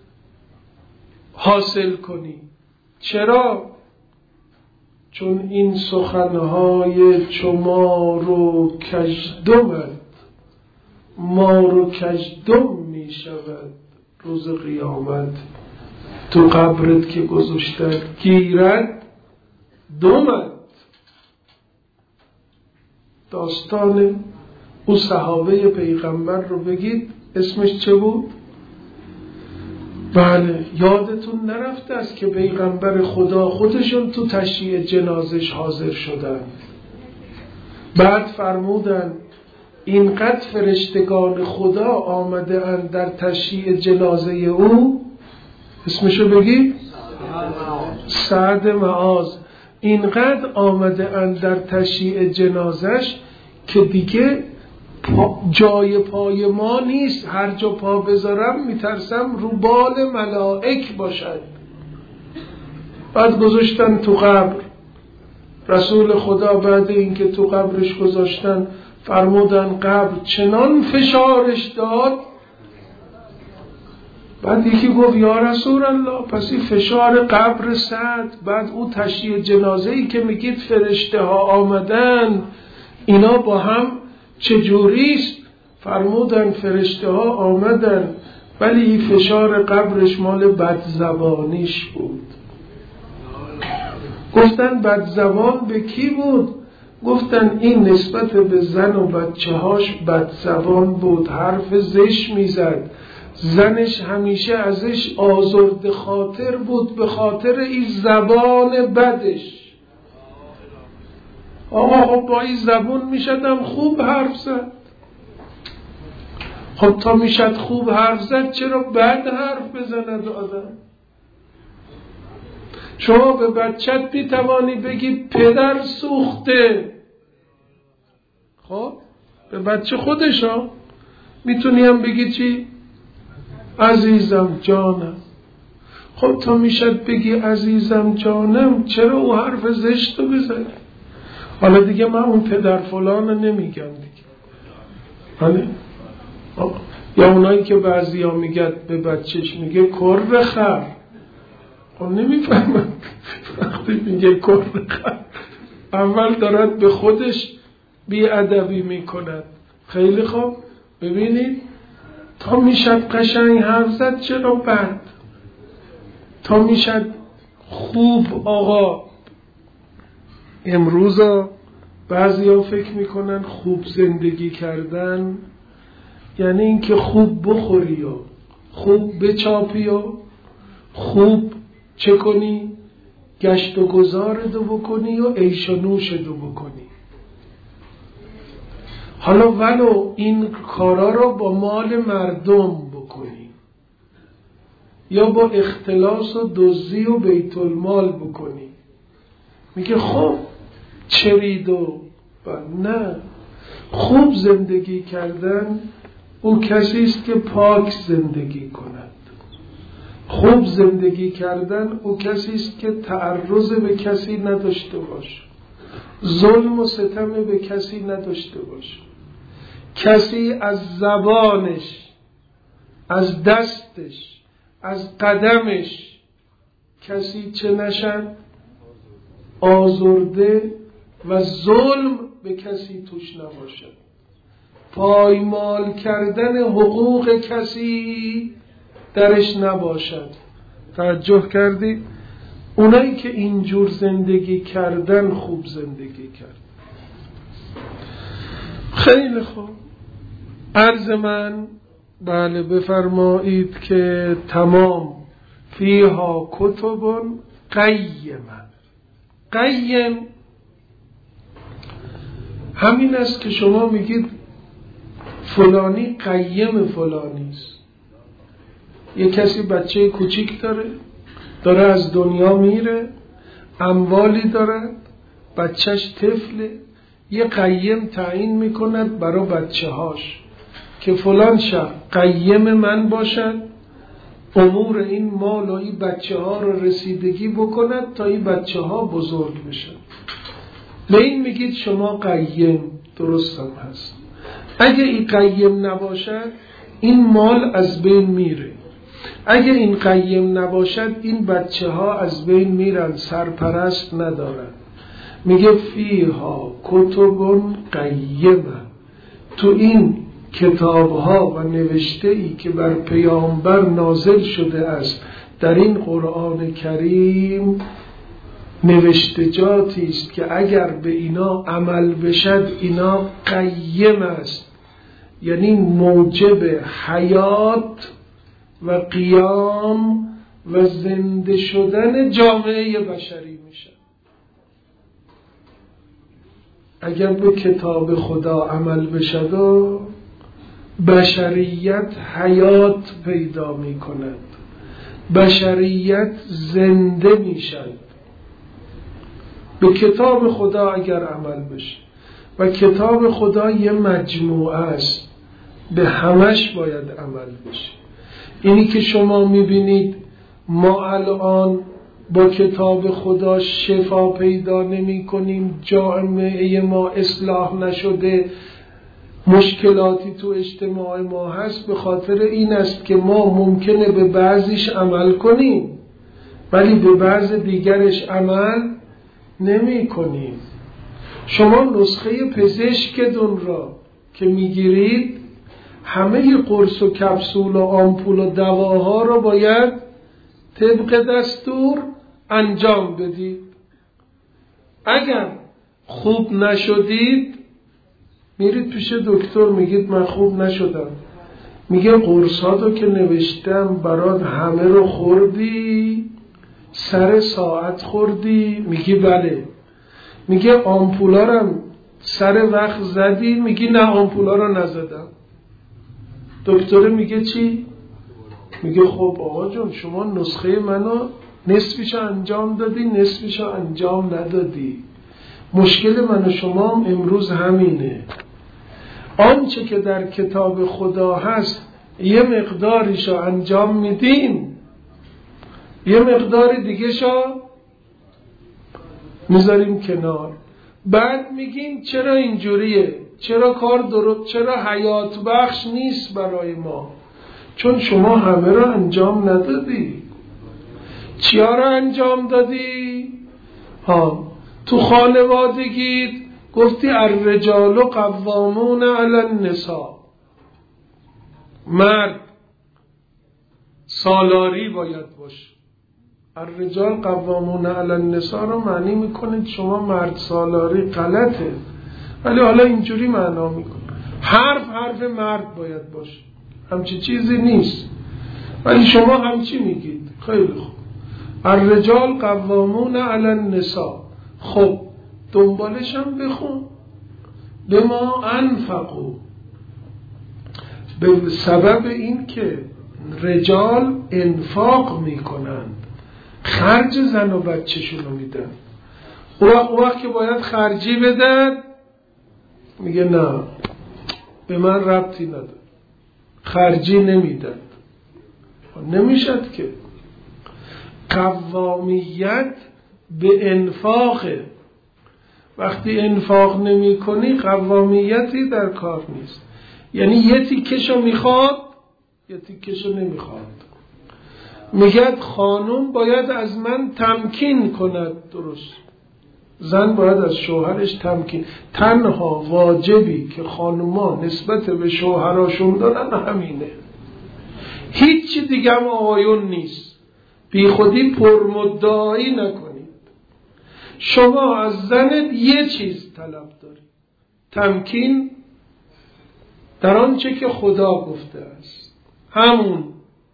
حاصل کنی. چرا؟ چون این سخنهای چو مار و کژدمند، مار و کژدم می شود روز قیامت، تو قبرت که گذاشتن گیرد دمت. داستان او صحابه پیغمبر رو بگید، اسمش چه بود؟ بله، یادتون نرفته است که پیغمبر خدا خودشون تو تشییع جنازش حاضر شدن، بعد فرمودن اینقدر فرشتگان خدا آمده اند در تشییع جنازه او، اسمشو بگید؟ سعد معاذ. اینقدر آمده اند در تشییع جنازش که دیگه جای پای ما نیست، هر جا پا بذارم میترسم رو بال ملائک باشد. بعد گذاشتن تو قبر. رسول خدا بعد اینکه تو قبرش گذاشتن فرمودن قبر چنان فشارش داد. بعد یکی گفت یا رسول الله پس این فشار قبر سعد، بعد او تشییع جنازه‌ای که میگید فرشته ها آمدن، اینا با هم چجوریست؟ فرمودن فرشته ها آمدن ولی این فشار قبرش مال بدزبانیش بود. گفتن بدزبان به کی بود؟ گفتن این نسبت به زن و بچه هاش بدزبان بود، حرف زشت میزد، زنش همیشه ازش آزرده خاطر بود به خاطر این زبان بدش. آقا خب با این زبون میشدم خوب حرف زد. خب تا میشد خوب حرف زد چرا بد حرف بزند آدم؟ شما به بچت میتوانی بگی پدر سوخته، خب به بچه خودش ها میتونی هم بگی چی؟ عزیزم جانم. خب تا میشد بگی عزیزم جانم، چرا او حرف زشت رو بزنی؟ حالا دیگه من اون پدر فلان رو نمیگم دیگه، حالا یا اونایی که بعضی ها میگن به بچهش میگه کر خر، خب نمیفهمد وقتی میگه کر خر اول دارد به خودش بی‌ادبی میکند. خیلی خوب، ببینید تا میشد قشنگ حرف زد چرا بد؟ تا میشد خوب. آقا امروز بعضی ها فکر میکنن خوب زندگی کردن یعنی اینکه خوب بخوری و خوب بچاپی و خوب چه کنی؟ گشت و گذار دو بکنی و عیش و نوش دو بکنی. حالا ولو این کارا رو با مال مردم بکنی یا با اختلاس و دزدی و بیت المال بکنی، میگه خب چرید و نه. خوب زندگی کردن او کسی است که پاک زندگی کند. خوب زندگی کردن او کسی است که تعرض به کسی نداشته باشه. ظلم و ستم به کسی نداشته باشه، کسی از زبانش، از دستش، از قدمش کسی چه نشد؟ آزرده و ظلم به کسی توش نباشد. پایمال کردن حقوق کسی درش نباشد. توجه کردی؟ اونایی که اینجور زندگی کردن خوب زندگی کرد. خیلی خوب. عرض من بله بفرمایید که تمام فیها کتب قیمه. قیم همین است که شما میگید فلانی قیم فلانی است. یه کسی بچه کوچیک داره از دنیا میره، اموالی داره، بچهش طفله، یه قیم تعیین میکند برای بچه هاش که فلان شهر قیم من باشد، امور این مال و این بچه ها رو رسیدگی بکند تا این بچه ها بزرگ بشن. به این میگید شما قیم. درست هم هست. اگه این قیم نباشد این مال از بین میره. اگه این قیم نباشد این بچه ها از بین میرن، سرپرست ندارن. میگه فیها کتب قیمه. تو این کتاب ها و نوشته ای که بر پیامبر نازل شده است در این قرآن کریم نوشتجاتی است که اگر به اینا عمل بشد اینا قیم است، یعنی موجب حیات و قیام و زنده شدن جامعه بشری میشه. اگر به کتاب خدا عمل بشد و بشریت حیات پیدا می کند، بشریت زنده می شد. به کتاب خدا اگر عمل بشه، و کتاب خدا یه مجموعه است، به همش باید عمل بشه. اینی که شما می بینید ما الان با کتاب خدا شفا پیدا نمی کنیم، جامعه ما اصلاح نشده، مشکلاتی تو اجتماع ما هست، به خاطر این است که ما ممکنه به بعضیش عمل کنیم ولی به بعض دیگرش عمل نمی کنیم. شما نسخه پزشکتون را که میگیرید همه قرص و کپسول و آمپول و دواها را باید طبق دستور انجام بدید. اگر خوب نشدید میرید پیش دکتر، میگید من خوب نشدم. میگه قرصاتو که نوشتم برات همه رو خوردی؟ سر ساعت خوردی؟ میگی بله. میگه آمپولا رو سر وقت زدی؟ میگی نه آمپولا رو نزدم. دکتر میگه چی؟ میگه خب آقا جون شما نسخه منو نصفش انجام دادی نصفش انجام ندادی. مشکل من و شما امروز همینه. آنچه که در کتاب خدا هست یه مقداریشو انجام میدیم، یه مقدار دیگه شو میذاریم کنار. بعد میگیم چرا اینجوریه، چرا کار درست، چرا حیات بخش نیست برای ما؟ چون شما همه رو انجام ندادی. چیا رو انجام دادی؟ تو خانوادگیت گفتی الرجال قوامون علی النساء، مرد سالاری باید باشه. الرجال قوامون علی النساء رو معنی میکنید شما مرد سالاری، غلطه، ولی حالا اینجوری معنا میکنه. حرف مرد باید باشه، همچی چیزی نیست، ولی شما همچی میگید. خیلی خوب، الرجال قوامون علی النساء. خب دنبالش هم بخون، به ما انفقو، به سبب این که رجال انفاق میکنند، خرج زن و بچه‌شونو میدن. اون وقت که باید خرجی بدن میگه نه به من ربطی نداره، خرجی نمیدن. نمیشد که. قوامیت به انفاقه. وقتی انفاق نمی کنی قوامیتی در کار نیست. یعنی یه تیکشو میخواد یه تیکشو نمیخواد. میگه خانم باید از من تمکین کند. درست، زن باید از شوهرش تمکین. تنها واجبی که خانوما نسبت به شوهراشون دارن همینه، هیچ دیگه هم آقایون نیست. بی خودی پرمدعایی نکنید. شما از زنت یه چیز طلب دارید، تمکین در آنچه که خدا گفته است. همون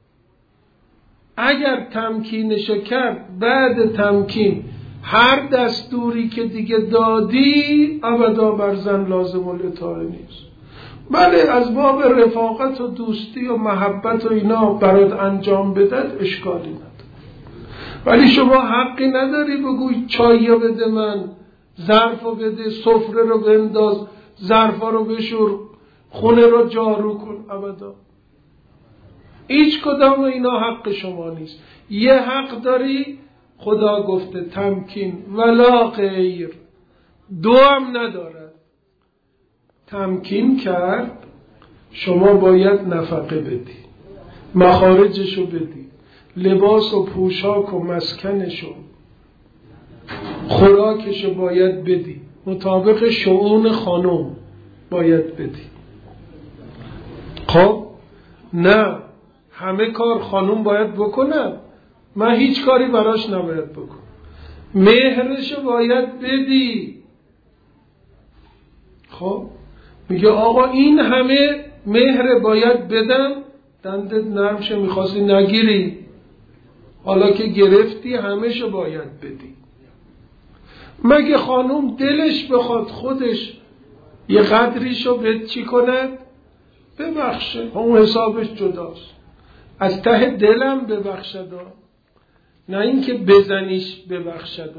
اگر تمکینش کرد، بعد تمکین هر دستوری که دیگه دادی ابدا بر زن لازم الاطاعه نیست. بله از باب رفاقت و دوستی و محبت و اینا برات انجام بدد اشکالی نداره، ولی شما حقی نداری بگوی چایی رو بده من، ظرف رو بده، سفره رو بنداز، ظرفا رو بشور، خونه رو جارو کن. ابدا هیچ کدام اینا حق شما نیست. یه حق داری، خدا گفته تمکین ولا غیر. دو هم ندارد. تمکین کرد، شما باید نفقه بدی، مخارجشو بدی، لباس و پوشاک و مسکنشو، خوراکشو باید بدی، مطابق شؤون خانم باید بدی. خب نه همه کار خانم باید بکنه، من هیچ کاری براش نباید بکنم. مهرشو باید بدی. خب میگه آقا این همه مهر باید بدم، دندت نرم شه، میخواستی نگیری، حالا که گرفتی همهشو باید بدی. مگه خانم دلش بخواد خودش یه قدریشو بد چی کند؟ ببخشه، اون حسابش جداست. از ته دلم ببخشد، نه اینکه بزنیش ببخشد.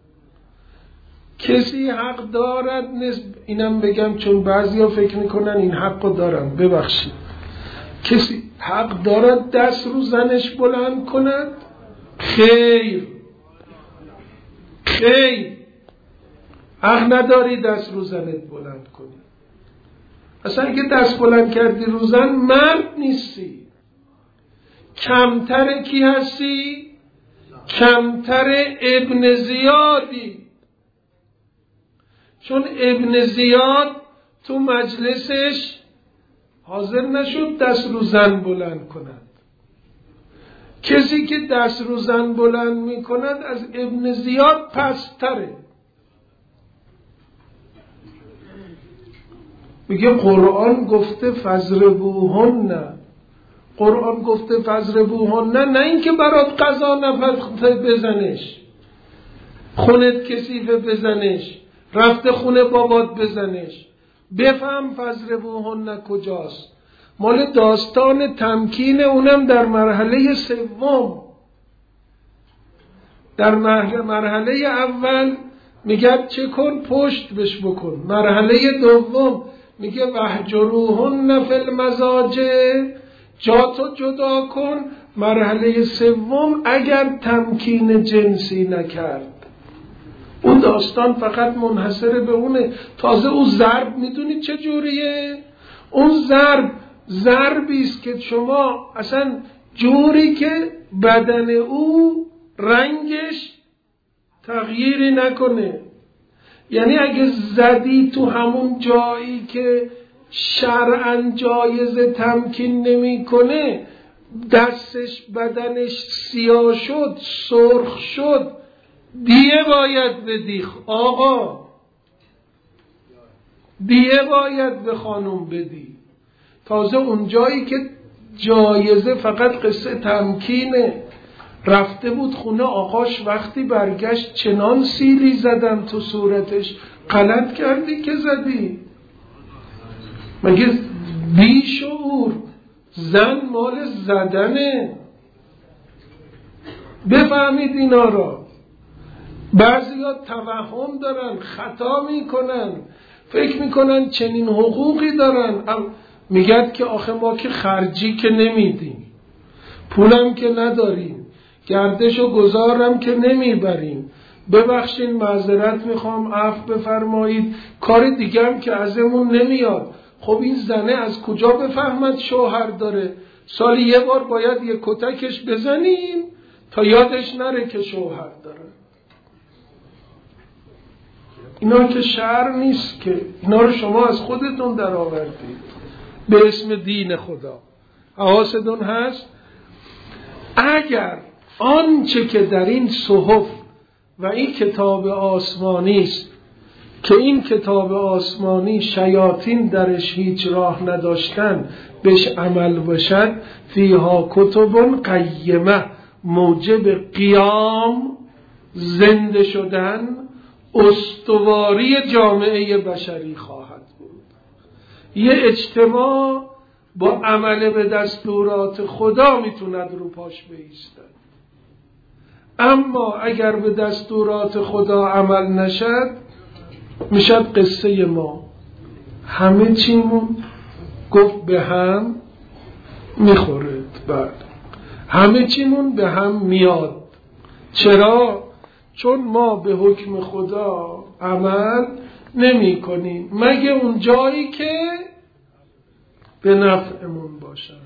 کسی حق دارد اینم بگم چون بعضیا فکر میکنن این حقو دارن، ببخشید، کسی حق دارد دست رو زنش بلند کند؟ خیر خیر، حق نداری دست رو زنت بلند کنی. اصلا اگه دست بلند کردی رو زن مرد نیستی. کمتر کی هستی؟ کمتر ابن زیادی. چون ابن زیاد تو مجلسش حاضر نشد دست رو زن بلند کند. کسی که دست رو زن بلند می کند از ابن زیاد پستره. میگه قرآن گفته فضربوهن، قرآن گفته فضربوهن، نه اینکه برات قضا نفته بزنش، خونت کثیفه بزنش، رفته خونه بابات بزنش. بفهم فضربوهن کجاست. مال داستان تمکین اونم در مرحله سوم. در مرحله اول میگه چه کن؟ پشت بش بکن. مرحله دوم میگه وهجروهن فی المضاجع، جا تو جدا کن. مرحله سوم اگر تمکین جنسی نکرد. اون داستان فقط منحصر به اونه. تازه اون ضرب میدونید چه جوریه؟ اون ضربی است که شما اصلا جوری که بدن او رنگش تغییری نکنه. یعنی اگه زدی تو همون جایی که شرعاً جایز تمکین نمی کنه، دستش بدنش سیاه شد، سرخ شد، دیه باید بدی آقا، دیه باید به خانم بدی. تازه اون جایی که جایزه فقط قصه تمکینه. رفته بود خونه آقاش، وقتی برگشت چنان سیلی زدم تو صورتش، غلط کردی که زدی. مگه بیشعور زن مال زدنه؟ بفهمید اینا را. بعضی ها توهم دارن، خطا میکنن، فکر میکنن چنین حقوقی دارن. میگد که آخه ما که خرجی که نمیدیم، پولم که نداریم، گردش و گذارم که نمیبریم، ببخشین، معذرت میخوام، عفو بفرمایید، کار دیگه هم که ازمون نمیاد. خب این زنه از کجا بفهمد شوهر داره؟ سالی یه بار باید یه کتکش بزنیم تا یادش نره که شوهر داره. اینا که شرع نیست که، اینا رو شما از خودتون در آوردید به اسم دین خدا. حواستون هست؟ اگر آنچه که در این صحف و این کتاب آسمانی است که این کتاب آسمانی شیاطین درش هیچ راه نداشتن بهش عمل بشد، فیها کتب قیمه، موجب قیام، زنده شدن، استواری جامعه بشری خواهد بود. یه اجتماع با عمل به دستورات خدا میتوند رو پاش بایستد. اما اگر به دستورات خدا عمل نشد، میشد قصه ما. همه چیمون گفت به هم میخورد، بعد همه چیمون به هم میاد. چرا؟ چون ما به حکم خدا عمل نمی کنیم مگه اون جایی که به نفعمون باشن.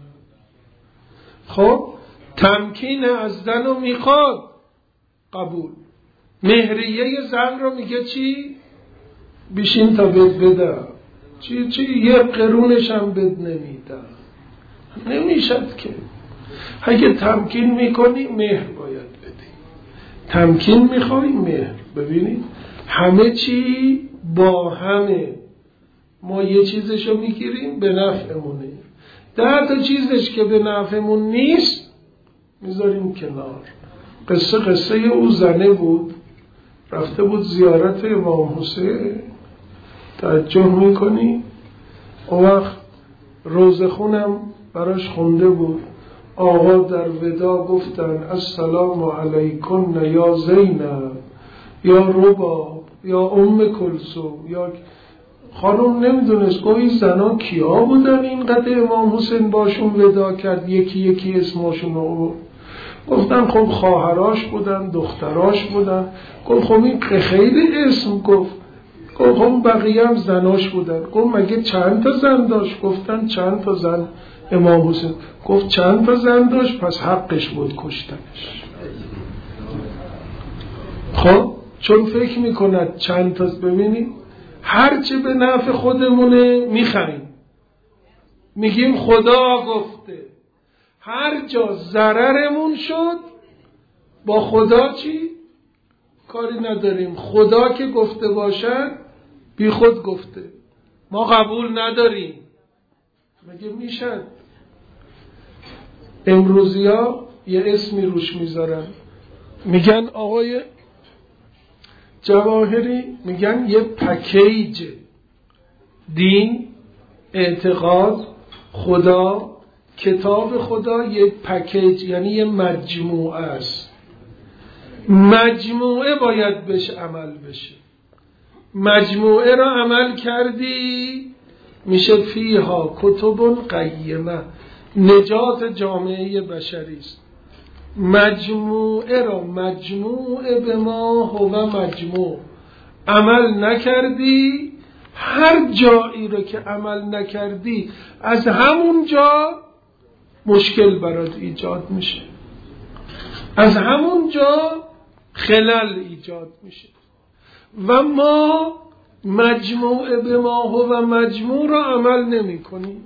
خب تمکین از زن رو میخواد، قبول. مهریه زن رو میگه چی؟ بیشین تا بد بدم. چی یه قرونش هم بد نمیدم. نمیشد که. اگه تمکین میکنی مهر باید بدی. تمکین میخوای مهر. ببینید همه چی با همه. ما یه چیزشو میگیریم به نفعمونه، 10 تا چیزش که به نفعمون نیست میذاریم کنار. قصه او زنه بود، رفته بود زیارت امام حسین. توجه میکنی؟ اون وقت روزه خونم براش خونده بود. آقا در ودا گفتن السلام علیکم یا زینب یا رباب یا ام کلثوم یا خانم. نمیدونست گویی زنا کیا بودن اینقدر امام حسین باشون ودا کرد، یکی یکی اسماشون رو گفتن. خب خواهراش بودن، دختراش بودن. گفت خب این خیلی اسم. گفت خب بقیه هم زناش بودن. گفت مگه چند تا زن داشت؟ گفتن چند تا زن امام حسین. گفت چند تا زن داشت؟ پس حقش بود کشتنش. خب چون فکر میکند چند تا. ببینید هرچه به نفع خودمونه میخریم، میگیم خدا گفته. هر جا ضررمون شد با خدا چی؟ کاری نداریم. خدا که گفته باشد بی خود گفته، ما قبول نداریم. مگه میشد؟ امروزی ها یه اسمی روش میذارن، میگن آقای جواهری، میگن یه پکیج دین، اعتقاد، خدا، کتاب خدا یه پکیج، یعنی یه مجموعه است. مجموعه باید بهش عمل بشه. مجموعه را عمل کردی میشه فیها کتب قیمه، نجات جامعه بشری است. مجموعه را مجموعه به ما هو مجموع عمل نکردی، هر جایی رو که عمل نکردی از همون جا مشکل برات ایجاد میشه، از همون جا خلل ایجاد میشه. و ما مجموعه به ما هو مجموع را عمل نمی کنیم.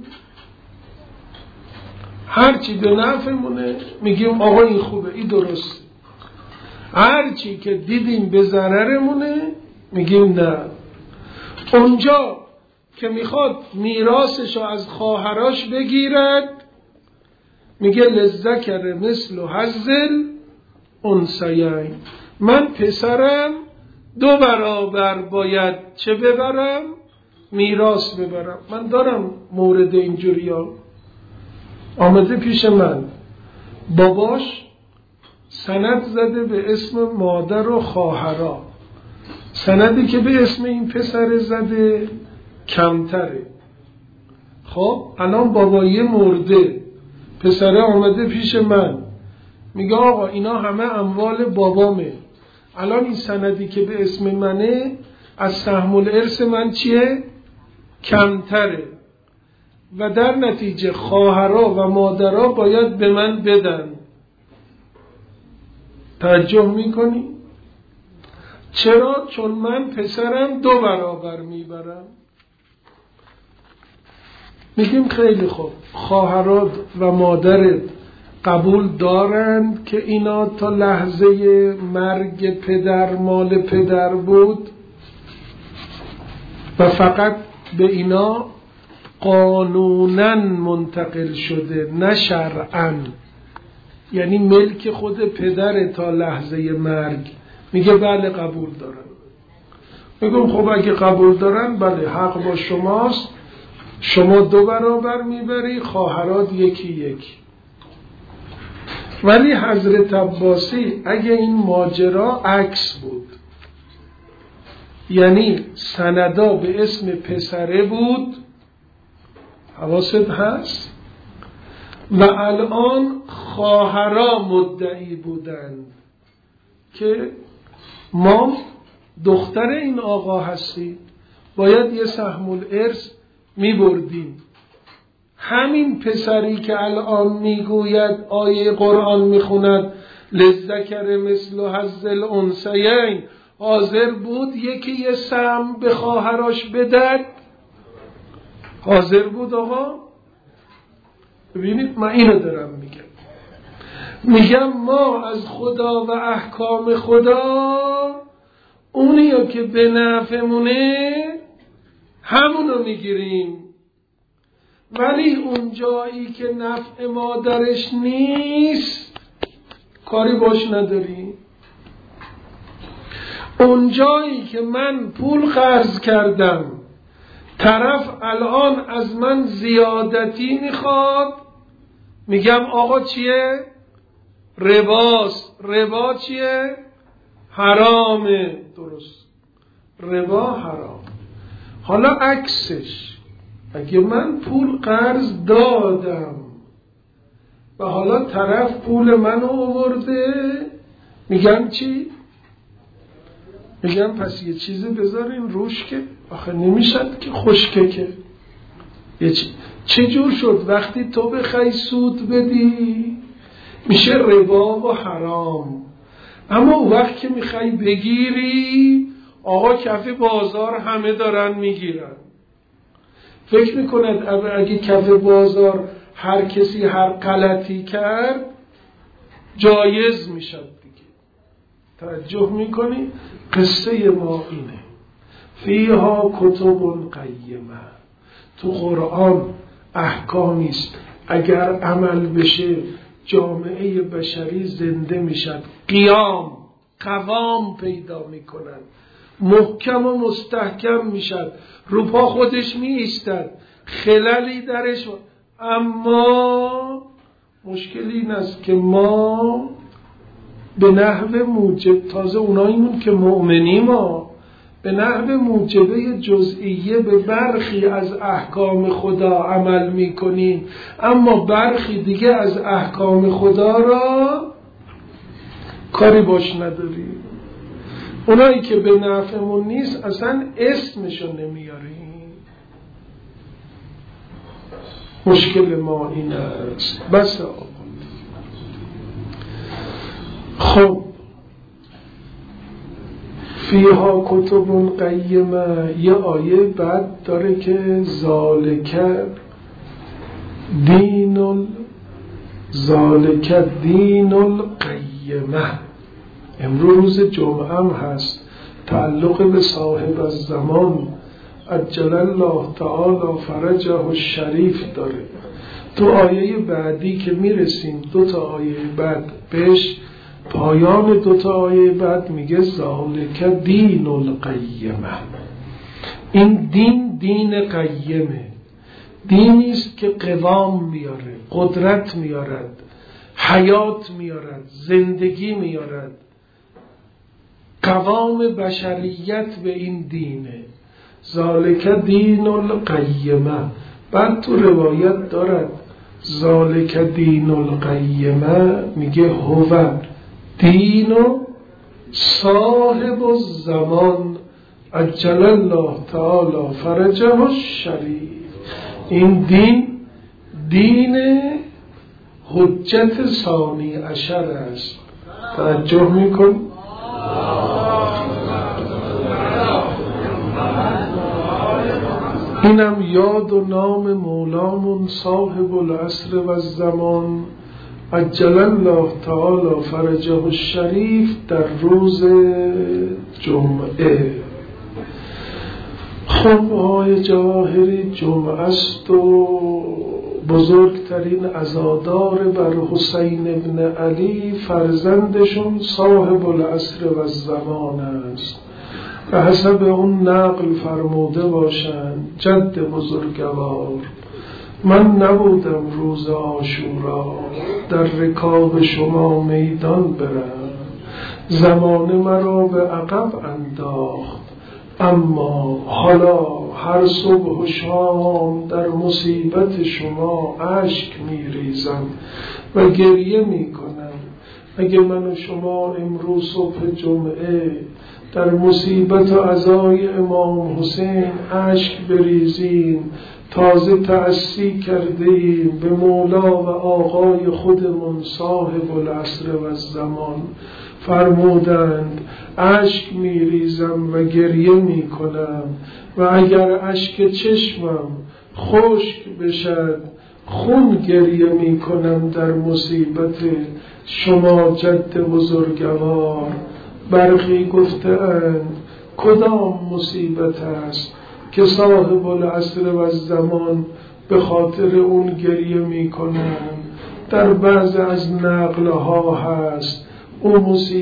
هرچی به نفعمونه میگیم آقا این خوبه، این درسته. هرچی که دیدیم به ضررمونه میگیم نه. اونجا که میخواد میراثشو از خواهراش بگیرد میگه للذکر مثل حظ الانثیین. من پسرم 2 برابر باید چه ببرم؟ میراث ببرم. من دارم مورد اینجوری ها آمده پیش من. باباش سند زده به اسم مادر و خواهرها، سندی که به اسم این پسر زده کمتره. خب الان بابایی مرده، پسره آمده پیش من میگه آقا اینا همه اموال بابامه، الان این سندی که به اسم منه از سهم الارث من چیه؟ کمتره و در نتیجه خواهرها و مادرها باید به من بدن. توجه میکنی؟ چرا؟ چون من پسرم 2 برابر میبرم. میگیم خیلی خوب، خواهرات و مادرت قبول دارند که اینا تا لحظه مرگ پدر مال پدر بود و فقط به اینا قانوناً منتقل شده نه شرعاً، یعنی ملک خود پدر تا لحظه مرگ. میگه بله قبول دارن. میگم خب اگه قبول دارن بله حق با شماست، شما 2 برابر میبری، خواهرات 1. ولی حضرت عباسی اگه این ماجرا عکس بود، یعنی سندا به اسم پسره بود، حواست هست، و الان خواهرا مدعی بودند که ما دختر این آقا هستیم، باید یه سهم الارث می بردیم. همین پسری که الان میگوید آیه قرآن میخوند للذکر مثل حظ الانثیین، حاضر بود یه سهم به خواهرش بدد؟ حاضر بود آقا؟ ببینید من اینو دارم میگم ما از خدا و احکام خدا اونیو که به نفعمونه همونو میگیریم، ولی اون جایی که نفع ما درش نیست کاری باش نداریم. اون جایی که من پول قرض کردم طرف الان از من زیادتی میخواد، میگم آقا چیه؟ رباست. ربا چیه؟ حرامه. درست، ربا حرام. حالا عکسش، اگه من پول قرض دادم و حالا طرف پول منو آورده، میگم چی؟ میگم پس یه چیزی بذاریم روش که آخه نمیشد که خشکه که چه جور شد وقتی تو بخوای سود بدی میشه ربا و حرام، اما وقت که میخوای بگیری آقا کف بازار همه دارن میگیرن. فکر میکند اگه کف بازار هر کسی هر غلطی کرد جایز میشد دیگه. توجه میکنی؟ قصه ما اینه. فیها کتب قیمه، تو قرآن احکامی است اگر عمل بشه جامعه بشری زنده میشد، قوام پیدا میکنن، محکم و مستحکم میشد، رو پا خودش میایستد، خللی درش. اما مشکل این است که ما به نحو موجب، تازه اوناییمون که مؤمنیم، ما به نحو موجبه جزئیه به برخی از احکام خدا عمل میکنیم، اما برخی دیگه از احکام خدا را کاری باش نداریم. اونایی که به نفعمون نیست اصلا اسمشو نمیاریم. مشکل ما این است. بس آقا. خب فیها کتب قیمه، یه آیه بعد داره که ذالک دین القیمه. امروز روز جمعه هم هست، تعلق به صاحب الزمان عجل الله تعالی فرجه الشریف داره. تو آیه بعدی که میرسیم، 2 آیه بعد بهش، پایان 2 آیه بعد میگه ذالک دین القیمه. این دین قیمه، دینی است که قوام میاره، قدرت میارد، حیات میارد، زندگی میارد. قوام بشریت به این دینه. ذالک دین القیمه. بعد تو روایت دارد ذالک دین القیمه، میگه هو دین صاحب الزمان عجل الله تعالی فرجه الشریف. این دین حجت ثانی عشر است. توجه میکن. اینم یاد و نام مولامون صاحب العصر و الزمان عجل الله تعالی فرجه الشریف در روز جمعه. خب آقای جواهری جمعه است و بزرگترین عزادار بر حسین ابن علی فرزندشون صاحب العصر و الزمان است. به حسب اون نقل فرموده باشند جد بزرگوار من نبودم روز عاشورا در رکاب شما میدان برم، زمانه مرا به عقب انداخت، اما حالا هر صبح و شام در مصیبت شما اشک میریزم و گریه میکنم. اگه من و شما امروز صبح جمعه در مصیبت و عزای امام حسین اشک بریزیم، تازه تأسی کردیم به مولا و آقای خودمون صاحب العصر و الزمان. فرمودند اشک میریزم و گریه میکنم و اگر اشک چشمم خشک بشد خون گریه میکنم در مصیبت شما جد بزرگوار. برخی گفتند کدام مصیبت است که صاحب العصر و الزمان به خاطر اون گریه میکنند؟ در بعض از نقلها هست اون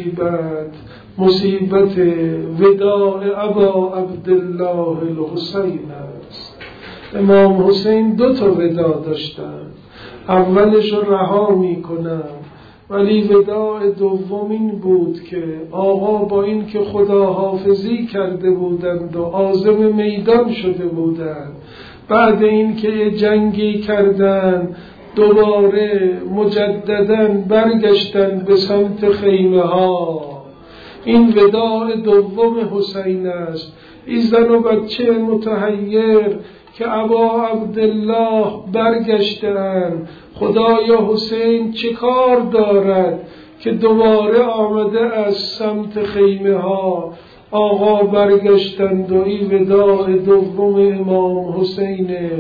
مصیبت وداع ابا عبدالله الحسین است. امام حسین 2 وداع داشتن، اولش رو رها میکنن، ولی وداع دوم این بود که آقا با این که خداحافظی کرده بودند و عازم میدان شده بودند، بعد این که جنگی کردن دوباره مجدداً برگشتن به سمت خیمه ها. این وداع دوم حسین است. این زن و بچه متحیر که ابا عبدالله برگشتن، خدایا حسین چه کار دارد که دوباره آمده از سمت خیمه ها. آقا برگشتند و این وداع دوم امام حسینه.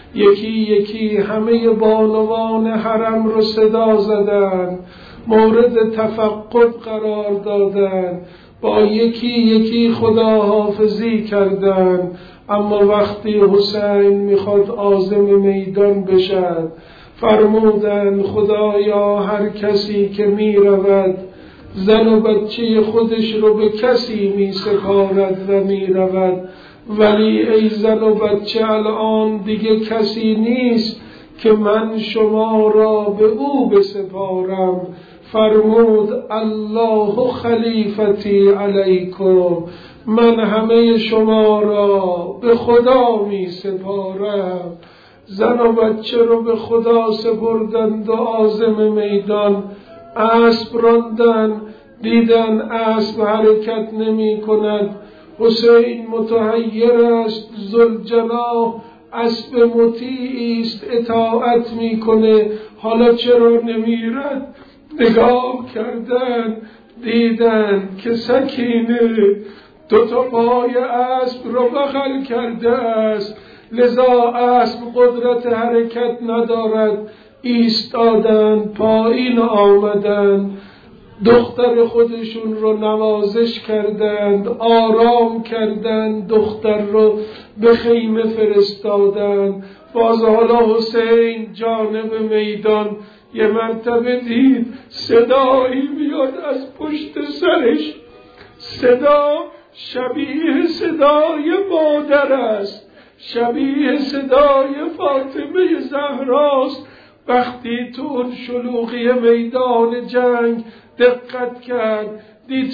یکی همه بانوان حرم رو صدا زدن، مورد تفقد قرار دادن، با یکی خداحافظی کردن. اما وقتی حسین میخواد عازم میدان بشد، فرمودن خدایا هر کسی که میرود زن و بچه خودش رو به کسی میسپارد و میرود، ولی ای زن و بچه الان دیگه کسی نیست که من شما را به او بسپارم. فرمود الله خلیفتی علیکم، من همه شما را به خدا می سپارم. زن و بچه رو به خدا سپردند و عازم میدان اسب راندن، دیدن اسب حرکت نمی کند. حسین متحیر است، ذوالجناح اسب مطیعی است، اطاعت میکنه، حالا چرا نمیرد؟ نگاه کردن دیدن که سکینه 2 پای اسب رو بغل کرده است، لذا اسب قدرت حرکت ندارد. ایستادن، پایین آمدن، دختر خودشون رو نوازش کردند، آرام کردند، دختر رو به خیمه فرستادند. باز حالا حسین جانب میدان یه مرتبه دید صدایی میاد از پشت سرش، صدا شبیه صدای مادر است، شبیه صدای فاطمه زهراست. وقتی تو اون شلوغی میدان جنگ دقت کرد، دید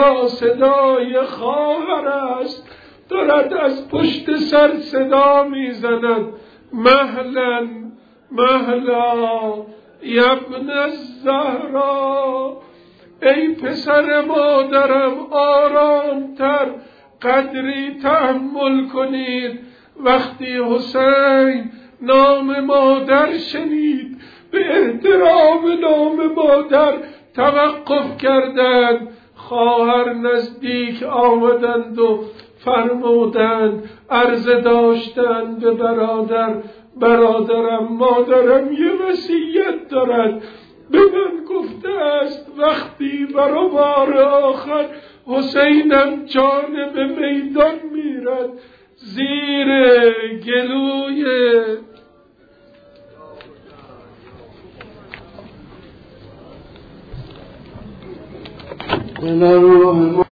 صدای خواهر است، دارد از پشت سر صدا میزند، مهلا مهلا یا ابن الزهرا ای پسر مادرم آرامتر قدری تحمل کنید. وقتی حسین نام مادر شنید به احترام نام مادر توقف کردند. خواهر نزدیک آمدند و فرمودند، عرضه داشتند به برادر: برادرم مادرم یه وصیت دارد، به من گفته است وقتی برابر آخر حسینم جانب میدان میرد زیر گلوی